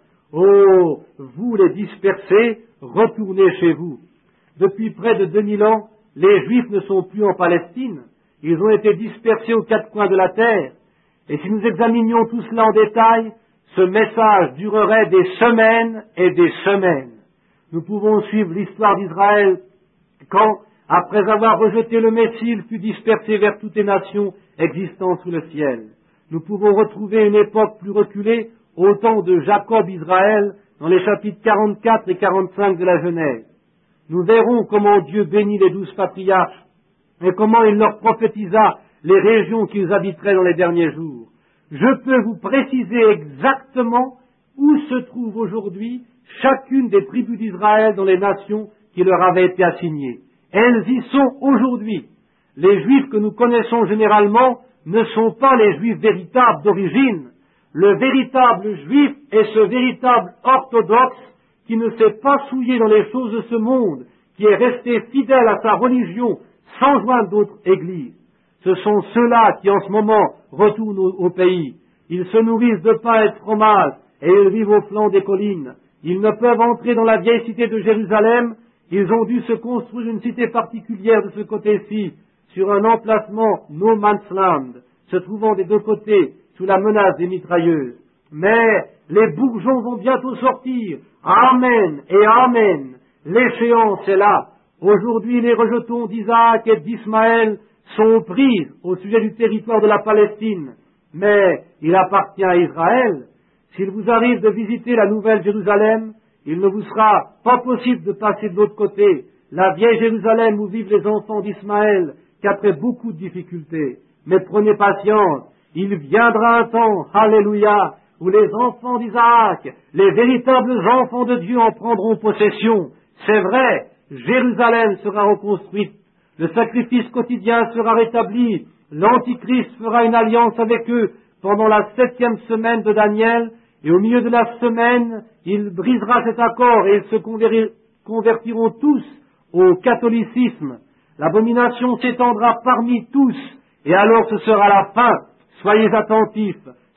Oh, vous les dispersés, retournez chez vous. Depuis près de 2000 ans, les Juifs ne sont plus en Palestine. Ils ont été dispersés aux 4 coins de la terre. Et si nous examinions tout cela en détail, ce message durerait des semaines et des semaines. Nous pouvons suivre l'histoire d'Israël quand, après avoir rejeté le Messie, il fut dispersé vers toutes les nations existant sous le ciel. Nous pouvons retrouver une époque plus reculée au temps de Jacob Israël dans les chapitres 44 et 45 de la Genèse. Nous verrons comment Dieu bénit les 12 patriarches et comment il leur prophétisa les régions qu'ils habiteraient dans les derniers jours. Je peux vous préciser exactement où se trouve aujourd'hui chacune des tribus d'Israël dans les nations qui leur avaient été assignées. Elles y sont aujourd'hui. Les Juifs que nous connaissons généralement ne sont pas les Juifs véritables d'origine. Le véritable Juif est ce véritable orthodoxe qui ne s'est pas souillé dans les choses de ce monde, qui est resté fidèle à sa religion sans joindre d'autres églises. Ce sont ceux-là qui en ce moment retournent au pays. Ils se nourrissent de pain et de fromage et ils vivent au flanc des collines. Ils ne peuvent entrer dans la vieille cité de Jérusalem. Ils ont dû se construire une cité particulière de ce côté-ci, sur un emplacement no man's land, se trouvant des deux côtés sous la menace des mitrailleuses. Mais les bourgeons vont bientôt sortir. Amen et amen. L'échéance est là. Aujourd'hui, les rejetons d'Isaac et d'Ismaël sont prises au sujet du territoire de la Palestine. Mais il appartient à Israël. S'il vous arrive de visiter la Nouvelle Jérusalem, il ne vous sera pas possible de passer de l'autre côté, la vieille Jérusalem où vivent les enfants d'Ismaël, qu'après beaucoup de difficultés. Mais prenez patience, il viendra un temps, alléluia, où les enfants d'Isaac, les véritables enfants de Dieu en prendront possession. C'est vrai, Jérusalem sera reconstruite, le sacrifice quotidien sera rétabli, l'Antichrist fera une alliance avec eux pendant la 7e semaine de Daniel, et au milieu de la semaine, il brisera cet accord et ils se convertiront tous au catholicisme. L'abomination s'étendra parmi tous, et alors ce sera la fin. Soyez attentifs.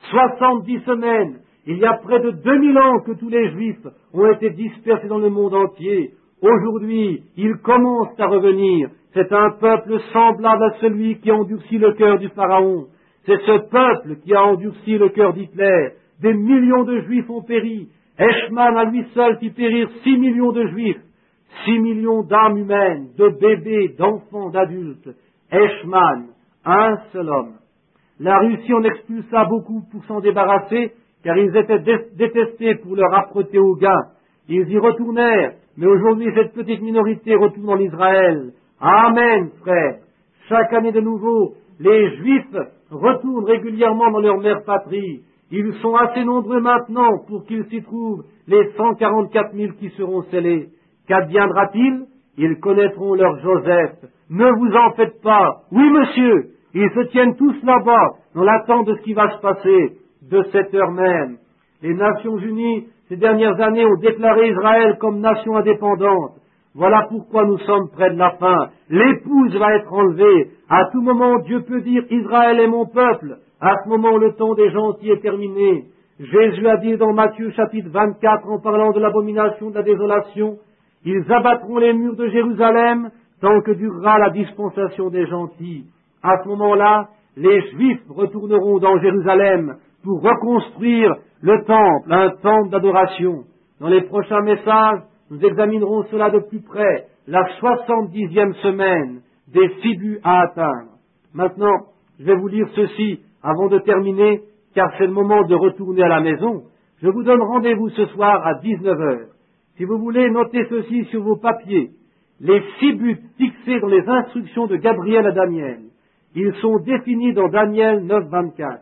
70 semaines, il y a près de 2000 ans que tous les Juifs ont été dispersés dans le monde entier. Aujourd'hui, ils commencent à revenir. C'est un peuple semblable à celui qui a endurci le cœur du Pharaon. C'est ce peuple qui a endurci le cœur d'Hitler. Des millions de Juifs ont péri. Eichmann à lui seul fit périr 6 millions de Juifs. 6 millions d'âmes humaines, de bébés, d'enfants, d'adultes. Eichmann, un seul homme. La Russie en expulsa beaucoup pour s'en débarrasser, car ils étaient détestés pour leur âpreté au gain. Ils y retournèrent, mais aujourd'hui cette petite minorité retourne en Israël. Amen, frère. Chaque année de nouveau, les Juifs retournent régulièrement dans leur mère patrie. Ils sont assez nombreux maintenant pour qu'ils s'y trouvent les 144 000 qui seront scellés. Qu'adviendra-t-il? Ils connaîtront leur Joseph. Ne vous en faites pas. Oui, monsieur, Ils se tiennent tous là-bas, dans l'attente de ce qui va se passer, de cette heure même. Les Nations Unies, ces dernières années, ont déclaré Israël comme nation indépendante. Voilà pourquoi nous sommes près de la fin. L'épouse va être enlevée. À tout moment, Dieu peut dire, Israël est mon peuple. À ce moment, le temps des gentils est terminé. Jésus a dit dans Matthieu chapitre 24, en parlant de l'abomination de la désolation, ils abattront les murs de Jérusalem tant que durera la dispensation des gentils. À ce moment-là, les Juifs retourneront dans Jérusalem pour reconstruire le temple, un temple d'adoration. Dans les prochains messages, nous examinerons cela de plus près, la 70e semaine des 6 buts à atteindre. Maintenant, je vais vous lire ceci avant de terminer, car c'est le moment de retourner à la maison. Je vous donne rendez-vous ce soir à 19h. Si vous voulez noter ceci sur vos papiers, les 6 buts fixés dans les instructions de Gabriel à Daniel, ils sont définis dans Daniel 9, 24.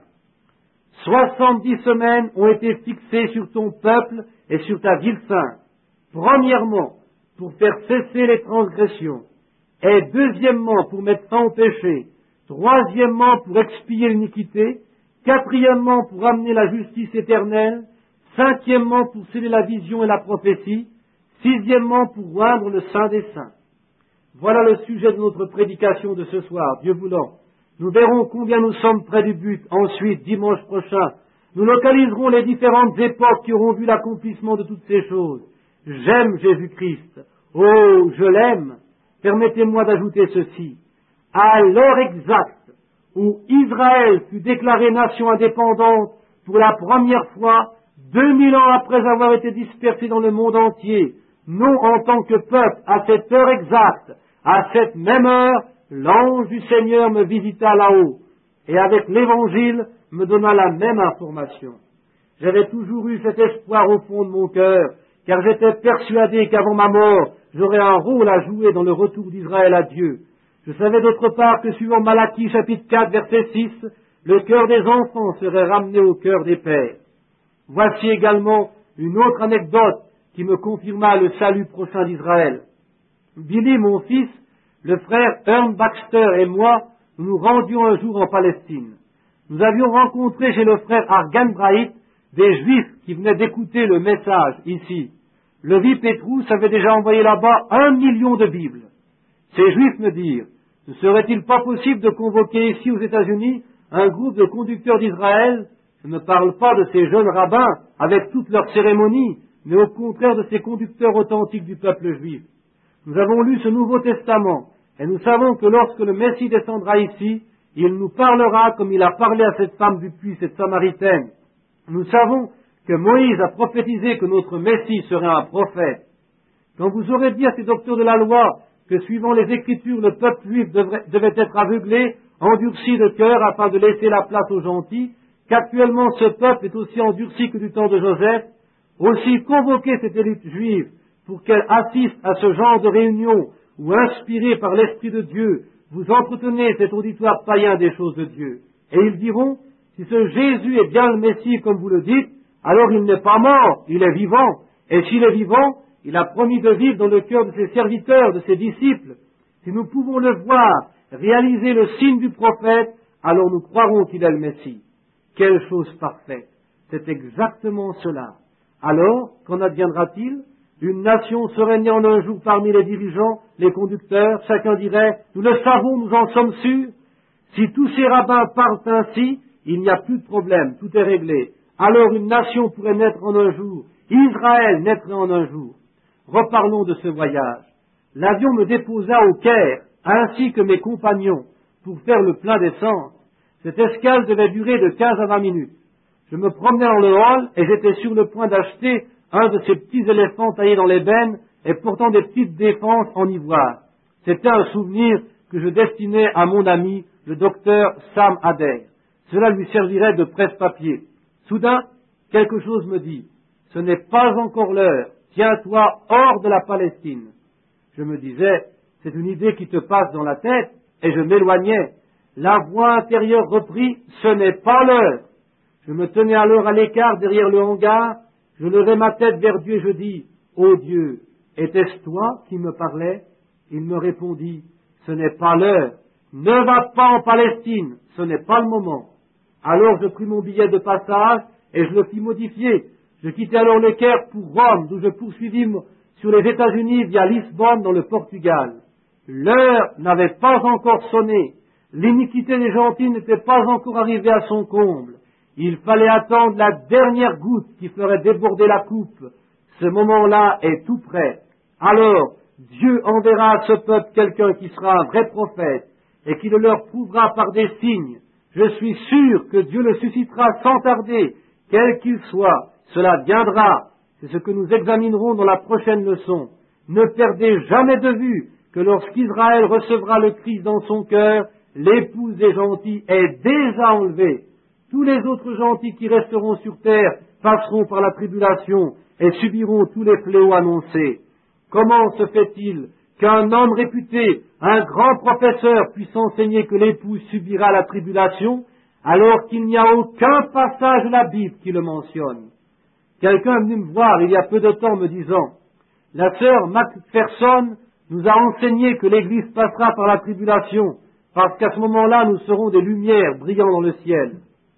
70 semaines ont été fixées sur ton peuple et sur ta ville sainte. Premièrement, pour faire cesser les transgressions. Et deuxièmement, pour mettre fin au péché. Troisièmement, pour expier l'iniquité. Quatrièmement, pour amener la justice éternelle. Cinquièmement, pour sceller la vision et la prophétie. Sixièmement, pour oindre le Saint des Saints. Voilà le sujet de notre prédication de ce soir, Dieu voulant. Nous verrons combien nous sommes près du but. Ensuite, dimanche prochain, nous localiserons les différentes époques qui auront vu l'accomplissement de toutes ces choses. J'aime Jésus-Christ. Oh, je l'aime. Permettez-moi d'ajouter ceci. À l'heure exacte où Israël fut déclarée nation indépendante pour la première fois, 2000 ans après avoir été dispersé dans le monde entier, nous, en tant que peuple, à cette heure exacte, à cette même heure, l'ange du Seigneur me visita là-haut, et avec l'Évangile me donna la même information. J'avais toujours eu cet espoir au fond de mon cœur, car j'étais persuadé qu'avant ma mort, j'aurais un rôle à jouer dans le retour d'Israël à Dieu. Je savais d'autre part que, suivant Malachie chapitre 4, verset 6, le cœur des enfants serait ramené au cœur des pères. Voici également une autre anecdote qui me confirma le salut prochain d'Israël. Billy, mon fils, le frère Ern Baxter et moi, nous rendions un jour en Palestine. Nous avions rencontré chez le frère Argan Bright des Juifs qui venaient d'écouter le message ici. Levi Petrus avait déjà envoyé là-bas 1 million de Bibles. Ces Juifs me dirent, ne serait-il pas possible de convoquer ici aux États-Unis un groupe de conducteurs d'Israël? Je ne parle pas de ces jeunes rabbins avec toutes leurs cérémonies, mais au contraire de ces conducteurs authentiques du peuple juif. Nous avons lu ce Nouveau Testament, et nous savons que lorsque le Messie descendra ici, il nous parlera comme il a parlé à cette femme du puits, cette Samaritaine. Nous savons que Moïse a prophétisé que notre Messie serait un prophète. Quand vous aurez dit à ces docteurs de la loi que suivant les Écritures, le peuple juif devait être aveuglé, endurci de cœur afin de laisser la place aux gentils, qu'actuellement ce peuple est aussi endurci que du temps de Joseph, aussi convoquez cette élite juive pour qu'elle assiste à ce genre de réunion où, inspirée par l'Esprit de Dieu, vous entretenez cet auditoire païen des choses de Dieu. Et ils diront, si ce Jésus est bien le Messie comme vous le dites, alors il n'est pas mort, il est vivant. Et s'il est vivant, il a promis de vivre dans le cœur de ses serviteurs, de ses disciples. Si nous pouvons le voir réaliser le signe du prophète, alors nous croirons qu'il est le Messie. Quelle chose parfaite! C'est exactement cela. Alors, qu'en adviendra-t-il? Une nation serait née en un jour parmi les dirigeants, les conducteurs, chacun dirait, nous le savons, nous en sommes sûrs. Si tous ces rabbins parlent ainsi, il n'y a plus de problème, tout est réglé. Alors une nation pourrait naître en un jour, Israël naîtrait en un jour. Reparlons de ce voyage. L'avion me déposa au Caire, ainsi que mes compagnons, pour faire le plein d'essence. Cette escale devait durer de 15 à 20 minutes. Je me promenais dans le hall et j'étais sur le point d'acheter un de ces petits éléphants taillés dans l'ébène et portant des petites défenses en ivoire. C'était un souvenir que je destinais à mon ami, le docteur Sam Adair. Cela lui servirait de presse-papier. Soudain, quelque chose me dit, ce n'est pas encore l'heure, tiens-toi hors de la Palestine. Je me disais, c'est une idée qui te passe dans la tête, et je m'éloignais. La voix intérieure reprit, ce n'est pas l'heure. Je me tenais alors à l'écart derrière le hangar, je levai ma tête vers Dieu et je dis, ô Dieu, était-ce toi qui me parlais? Il me répondit, ce n'est pas l'heure, ne va pas en Palestine, ce n'est pas le moment. Alors je pris mon billet de passage et je le fis modifier. Je quittai alors le Caire pour Rome, d'où je poursuivis sur les États-Unis via Lisbonne dans le Portugal. L'heure n'avait pas encore sonné. L'iniquité des gentils n'était pas encore arrivée à son comble. Il fallait attendre la dernière goutte qui ferait déborder la coupe. Ce moment-là est tout près. Alors, Dieu enverra à ce peuple quelqu'un qui sera un vrai prophète et qui le leur prouvera par des signes. Je suis sûr que Dieu le suscitera sans tarder, quel qu'il soit. Cela viendra. C'est ce que nous examinerons dans la prochaine leçon. Ne perdez jamais de vue que lorsqu'Israël recevra le Christ dans son cœur, l'épouse des gentils est déjà enlevée. Tous les autres gentils qui resteront sur terre passeront par la tribulation et subiront tous les fléaux annoncés. Comment se fait-il qu'un homme réputé, un grand professeur, puisse enseigner que l'épouse subira la tribulation, alors qu'il n'y a aucun passage de la Bible qui le mentionne? Quelqu'un est venu me voir il y a peu de temps me disant, la sœur Macpherson nous a enseigné que l'Église passera par la tribulation, parce qu'à ce moment-là, nous serons des lumières brillant dans le ciel.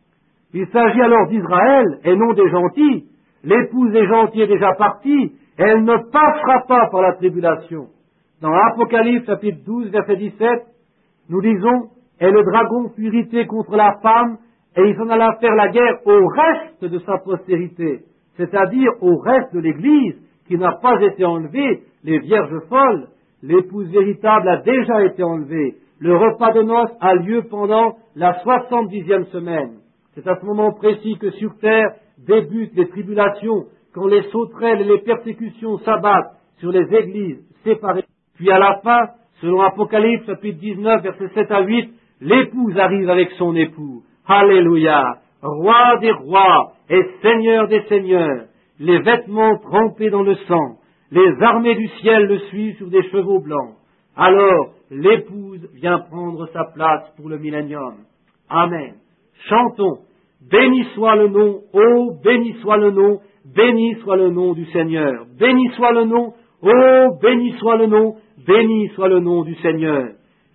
Il s'agit alors d'Israël et non des gentils. L'épouse des gentils est déjà partie, et elle ne passera pas par la tribulation. Dans l'Apocalypse, chapitre 12, verset 17, nous lisons, « Et le dragon fut irrité contre la femme, et il s'en alla faire la guerre au reste de sa postérité, c'est-à-dire au reste de l'Église, qui n'a pas été enlevée, les vierges folles. L'épouse véritable a déjà été enlevée. Le repas de noces a lieu pendant la 70e semaine. C'est à ce moment précis que sur terre débutent les tribulations, quand les sauterelles et les persécutions s'abattent sur les églises séparées. Puis à la fin, selon Apocalypse, chapitre 19, versets 7 à 8, l'épouse arrive avec son époux. Alléluia! Roi des rois et Seigneur des seigneurs, les vêtements trempés dans le sang, les armées du ciel le suivent sur des chevaux blancs. Alors, l'épouse vient prendre sa place pour le millénium. Amen. Chantons. Béni soit le nom, oh, béni soit le nom, béni soit le nom du Seigneur. Béni soit le nom, oh, béni soit le nom, béni soit le nom du Seigneur.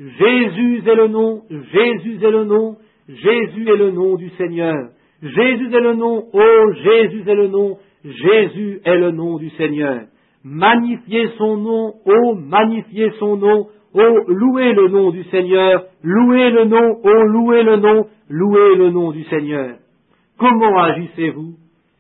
Jésus est le nom, Jésus est le nom, Jésus est le nom du Seigneur. Jésus est le nom, oh, Jésus est le nom, Jésus est le nom du Seigneur. Magnifiez son nom, oh, magnifiez son nom, oh, louez le nom du Seigneur, louez le nom, oh, louez le nom, louez le nom du Seigneur. Comment agissez-vous?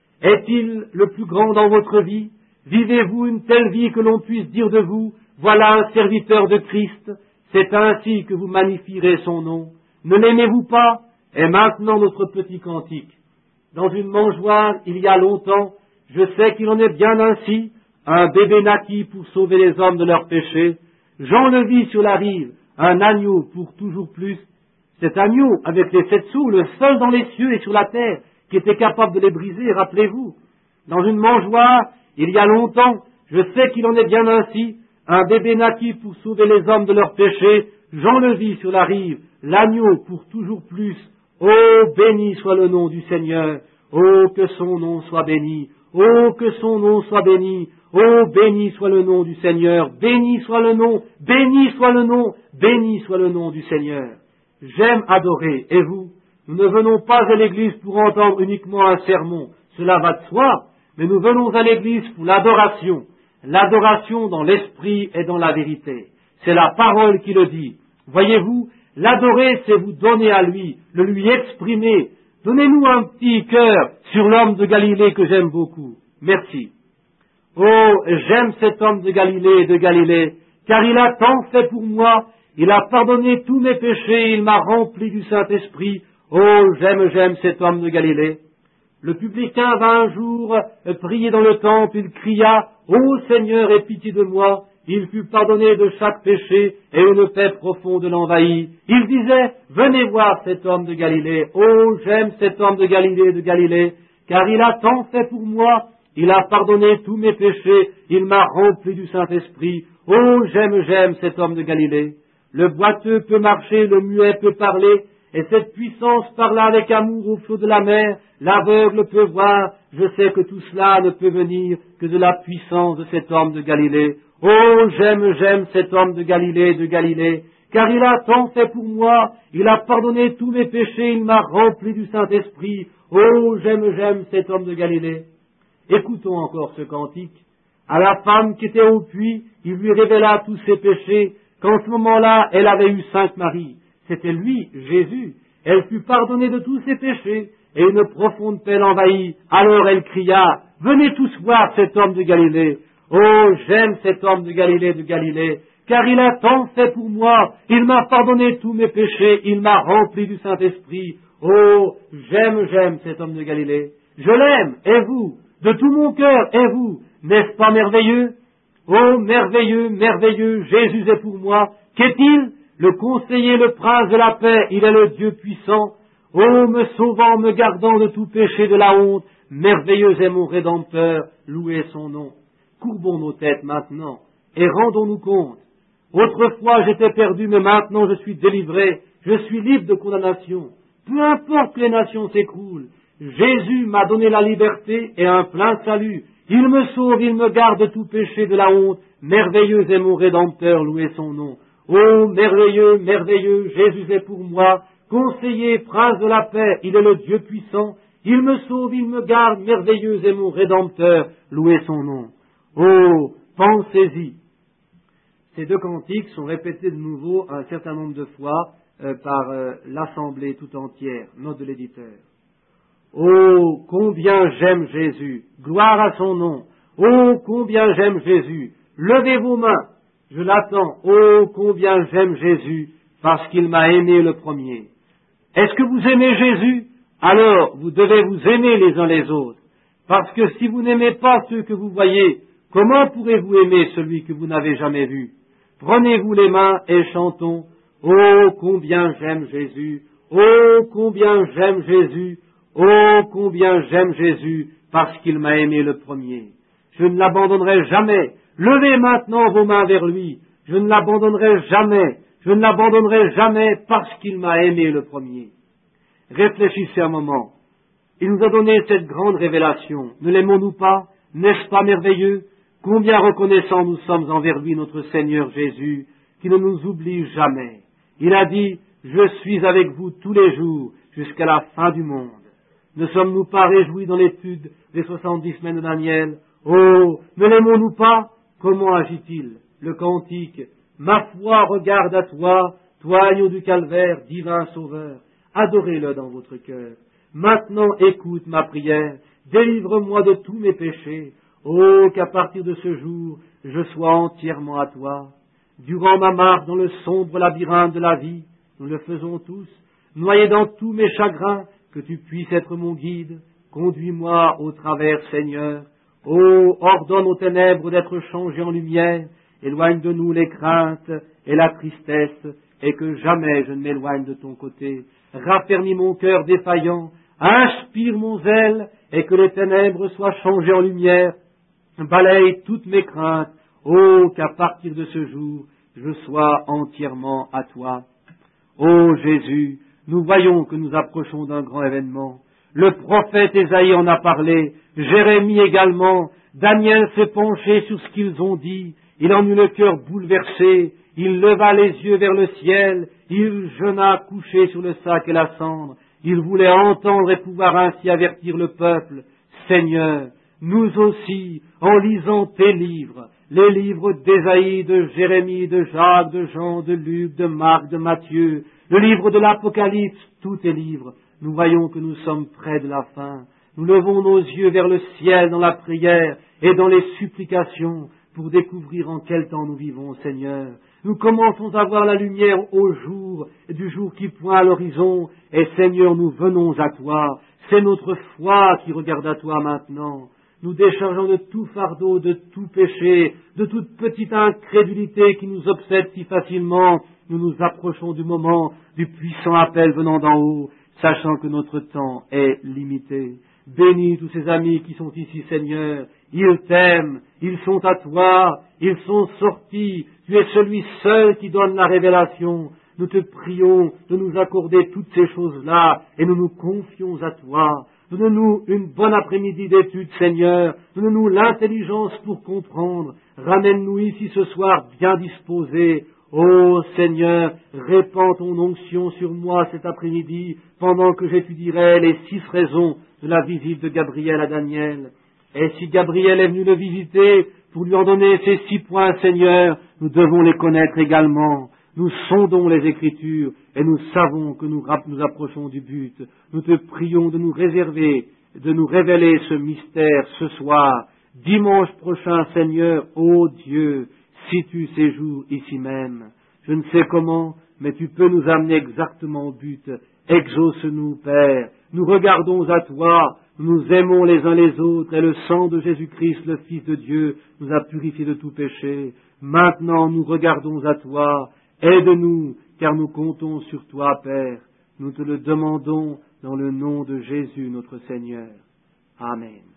Est-il le plus grand dans votre vie? Vivez-vous une telle vie que l'on puisse dire de vous, voilà un serviteur de Christ, c'est ainsi que vous magnifierez son nom. Ne l'aimez-vous pas? Et maintenant notre petit cantique. Dans une mangeoire, il y a longtemps, je sais qu'il en est bien ainsi, un bébé naquit pour sauver les hommes de leurs péchés. Jean le vit sur la rive, un agneau pour toujours plus. Cet agneau, avec les 7 sous, le seul dans les cieux et sur la terre, qui était capable de les briser, rappelez-vous. Dans une mangeoire, il y a longtemps, je sais qu'il en est bien ainsi, un bébé naquit pour sauver les hommes de leurs péchés. Jean le vit sur la rive, l'agneau pour toujours plus. Oh, béni soit le nom du Seigneur. Oh, que son nom soit béni. Oh, que son nom soit béni. Oh, béni soit le nom du Seigneur. Béni soit le nom. Béni soit le nom. Béni soit le nom du Seigneur. J'aime adorer. Et vous? Nous ne venons pas à l'église pour entendre uniquement un sermon. Cela va de soi. Mais nous venons à l'église pour l'adoration. L'adoration dans l'esprit et dans la vérité. C'est la parole qui le dit. Voyez-vous, l'adorer, c'est vous donner à lui, le lui exprimer. Donnez-nous un petit cœur sur l'homme de Galilée que j'aime beaucoup. Merci. Oh, j'aime cet homme de Galilée, car il a tant fait pour moi, il a pardonné tous mes péchés, il m'a rempli du Saint-Esprit. Oh, j'aime cet homme de Galilée. Le publicain va un jour prier dans le temple, il cria, « Ô Seigneur, aie pitié de moi !» Il fut pardonné de chaque péché et une paix profonde l'envahit. Il disait, « Venez voir cet homme de Galilée. Oh, j'aime cet homme de Galilée, car il a tant fait pour moi. Il a pardonné tous mes péchés. Il m'a rempli du Saint-Esprit. Oh, j'aime cet homme de Galilée. » Le boiteux peut marcher, le muet peut parler, et cette puissance parla avec amour au flot de la mer. L'aveugle peut voir. Je sais que tout cela ne peut venir que de la puissance de cet homme de Galilée. Oh, j'aime cet homme de Galilée, car il a tant fait pour moi, il a pardonné tous mes péchés, il m'a rempli du Saint-Esprit. Oh, j'aime cet homme de Galilée. Écoutons encore ce cantique. À la femme qui était au puits, il lui révéla tous ses péchés, qu'en ce moment-là, elle avait eu 5 maris. C'était lui, Jésus. Elle fut pardonnée de tous ses péchés, et une profonde paix l'envahit. Alors elle cria, « Venez tous voir cet homme de Galilée. Oh, j'aime cet homme de Galilée, car il a tant fait pour moi. Il m'a pardonné tous mes péchés, il m'a rempli du Saint-Esprit. Oh, j'aime cet homme de Galilée. Je l'aime, et vous, de tout mon cœur, et vous, n'est-ce pas merveilleux? Oh, merveilleux, merveilleux, Jésus est pour moi. Qu'est-il? Le conseiller, le prince de la paix, il est le Dieu puissant. Oh, me sauvant, me gardant de tout péché, de la honte, merveilleux est mon Rédempteur, louez son nom. Courbons nos têtes maintenant, et rendons-nous compte. Autrefois j'étais perdu, mais maintenant je suis délivré, je suis libre de condamnation. Peu importe que les nations s'écroulent, Jésus m'a donné la liberté et un plein salut. Il me sauve, il me garde de tout péché, de la honte. Merveilleux est mon Rédempteur, louez son nom. Oh, merveilleux, merveilleux, Jésus est pour moi. Conseiller, prince de la paix, il est le Dieu puissant. Il me sauve, il me garde, merveilleux est mon Rédempteur, louez son nom. Oh, pensez-y. Ces 2 cantiques sont répétés de nouveau un certain nombre de fois par l'assemblée tout entière, note de l'éditeur. Oh, combien j'aime Jésus, gloire à son nom. Oh, combien j'aime Jésus, levez vos mains, je l'attends. Oh, combien j'aime Jésus, parce qu'il m'a aimé le premier. Est-ce que vous aimez Jésus? Alors, vous devez vous aimer les uns les autres. Parce que si vous n'aimez pas ceux que vous voyez, comment pourrez-vous aimer celui que vous n'avez jamais vu? Prenez-vous les mains et chantons. Oh, combien j'aime Jésus. Oh, combien j'aime Jésus. Oh, combien j'aime Jésus, parce qu'il m'a aimé le premier. Je ne l'abandonnerai jamais. Levez maintenant vos mains vers lui. Je ne l'abandonnerai jamais. Je ne l'abandonnerai jamais parce qu'il m'a aimé le premier. Réfléchissez un moment. Il nous a donné cette grande révélation. Ne l'aimons-nous pas? N'est-ce pas merveilleux? Combien reconnaissants nous sommes envers lui, notre Seigneur Jésus, qui ne nous oublie jamais. Il a dit, je suis avec vous tous les jours, jusqu'à la fin du monde. Ne sommes-nous pas réjouis dans l'étude des 70 semaines de Daniel? Oh, ne l'aimons-nous pas? Comment agit-il? Le cantique, ma foi regarde à toi, toi agneau du calvaire, divin sauveur. Adorez-le dans votre cœur. Maintenant écoute ma prière, délivre-moi de tous mes péchés. Oh, qu'à partir de ce jour, je sois entièrement à toi. Durant ma marche dans le sombre labyrinthe de la vie, nous le faisons tous, noyés dans tous mes chagrins, que tu puisses être mon guide. Conduis-moi au travers, Seigneur. Oh, ordonne aux ténèbres d'être changées en lumière. Éloigne de nous les craintes et la tristesse, et que jamais je ne m'éloigne de ton côté. Raffermis mon cœur défaillant, inspire mon zèle, et que les ténèbres soient changées en lumière. Balaye toutes mes craintes. Oh, qu'à partir de ce jour, je sois entièrement à toi. Ô Jésus, nous voyons que nous approchons d'un grand événement. Le prophète Ésaïe en a parlé, Jérémie également, Daniel s'est penché sur ce qu'ils ont dit, il en eut le cœur bouleversé, il leva les yeux vers le ciel, il jeûna couché sur le sac et la cendre, il voulait entendre et pouvoir ainsi avertir le peuple. Seigneur, nous aussi, en lisant tes livres, les livres d'Ésaïe, de Jérémie, de Jacques, de Jean, de Luc, de Marc, de Matthieu, le livre de l'Apocalypse, tous tes livres, nous voyons que nous sommes près de la fin. Nous levons nos yeux vers le ciel dans la prière et dans les supplications pour découvrir en quel temps nous vivons, Seigneur. Nous commençons à voir la lumière au jour, du jour qui pointe à l'horizon, et Seigneur, nous venons à toi. C'est notre foi qui regarde à toi maintenant. Nous déchargeons de tout fardeau, de tout péché, de toute petite incrédulité qui nous obsède si facilement. Nous nous approchons du moment du puissant appel venant d'en haut, sachant que notre temps est limité. Bénis tous ces amis qui sont ici, Seigneur. Ils t'aiment, ils sont à toi, ils sont sortis. Tu es celui seul qui donne la révélation. Nous te prions de nous accorder toutes ces choses-là et nous nous confions à toi. Donne-nous une bonne après-midi d'étude, Seigneur. Donne-nous l'intelligence pour comprendre. Ramène-nous ici ce soir bien disposés. Ô Seigneur, répands ton onction sur moi cet après-midi, pendant que j'étudierai les 6 raisons de la visite de Gabriel à Daniel. Et si Gabriel est venu le visiter pour lui en donner ces 6 points, Seigneur, nous devons les connaître également. Nous sondons les Écritures et nous savons que nous approchons du but. Nous te prions de nous réserver, de nous révéler ce mystère ce soir. Dimanche prochain, Seigneur, ô Dieu, si tu séjours ici même. Je ne sais comment, mais tu peux nous amener exactement au but. Exauce-nous, Père. Nous regardons à toi, nous aimons les uns les autres, et le sang de Jésus-Christ, le Fils de Dieu, nous a purifiés de tout péché. Maintenant, nous regardons à toi. Aide-nous, car nous comptons sur toi, Père. Nous te le demandons dans le nom de Jésus, notre Seigneur. Amen.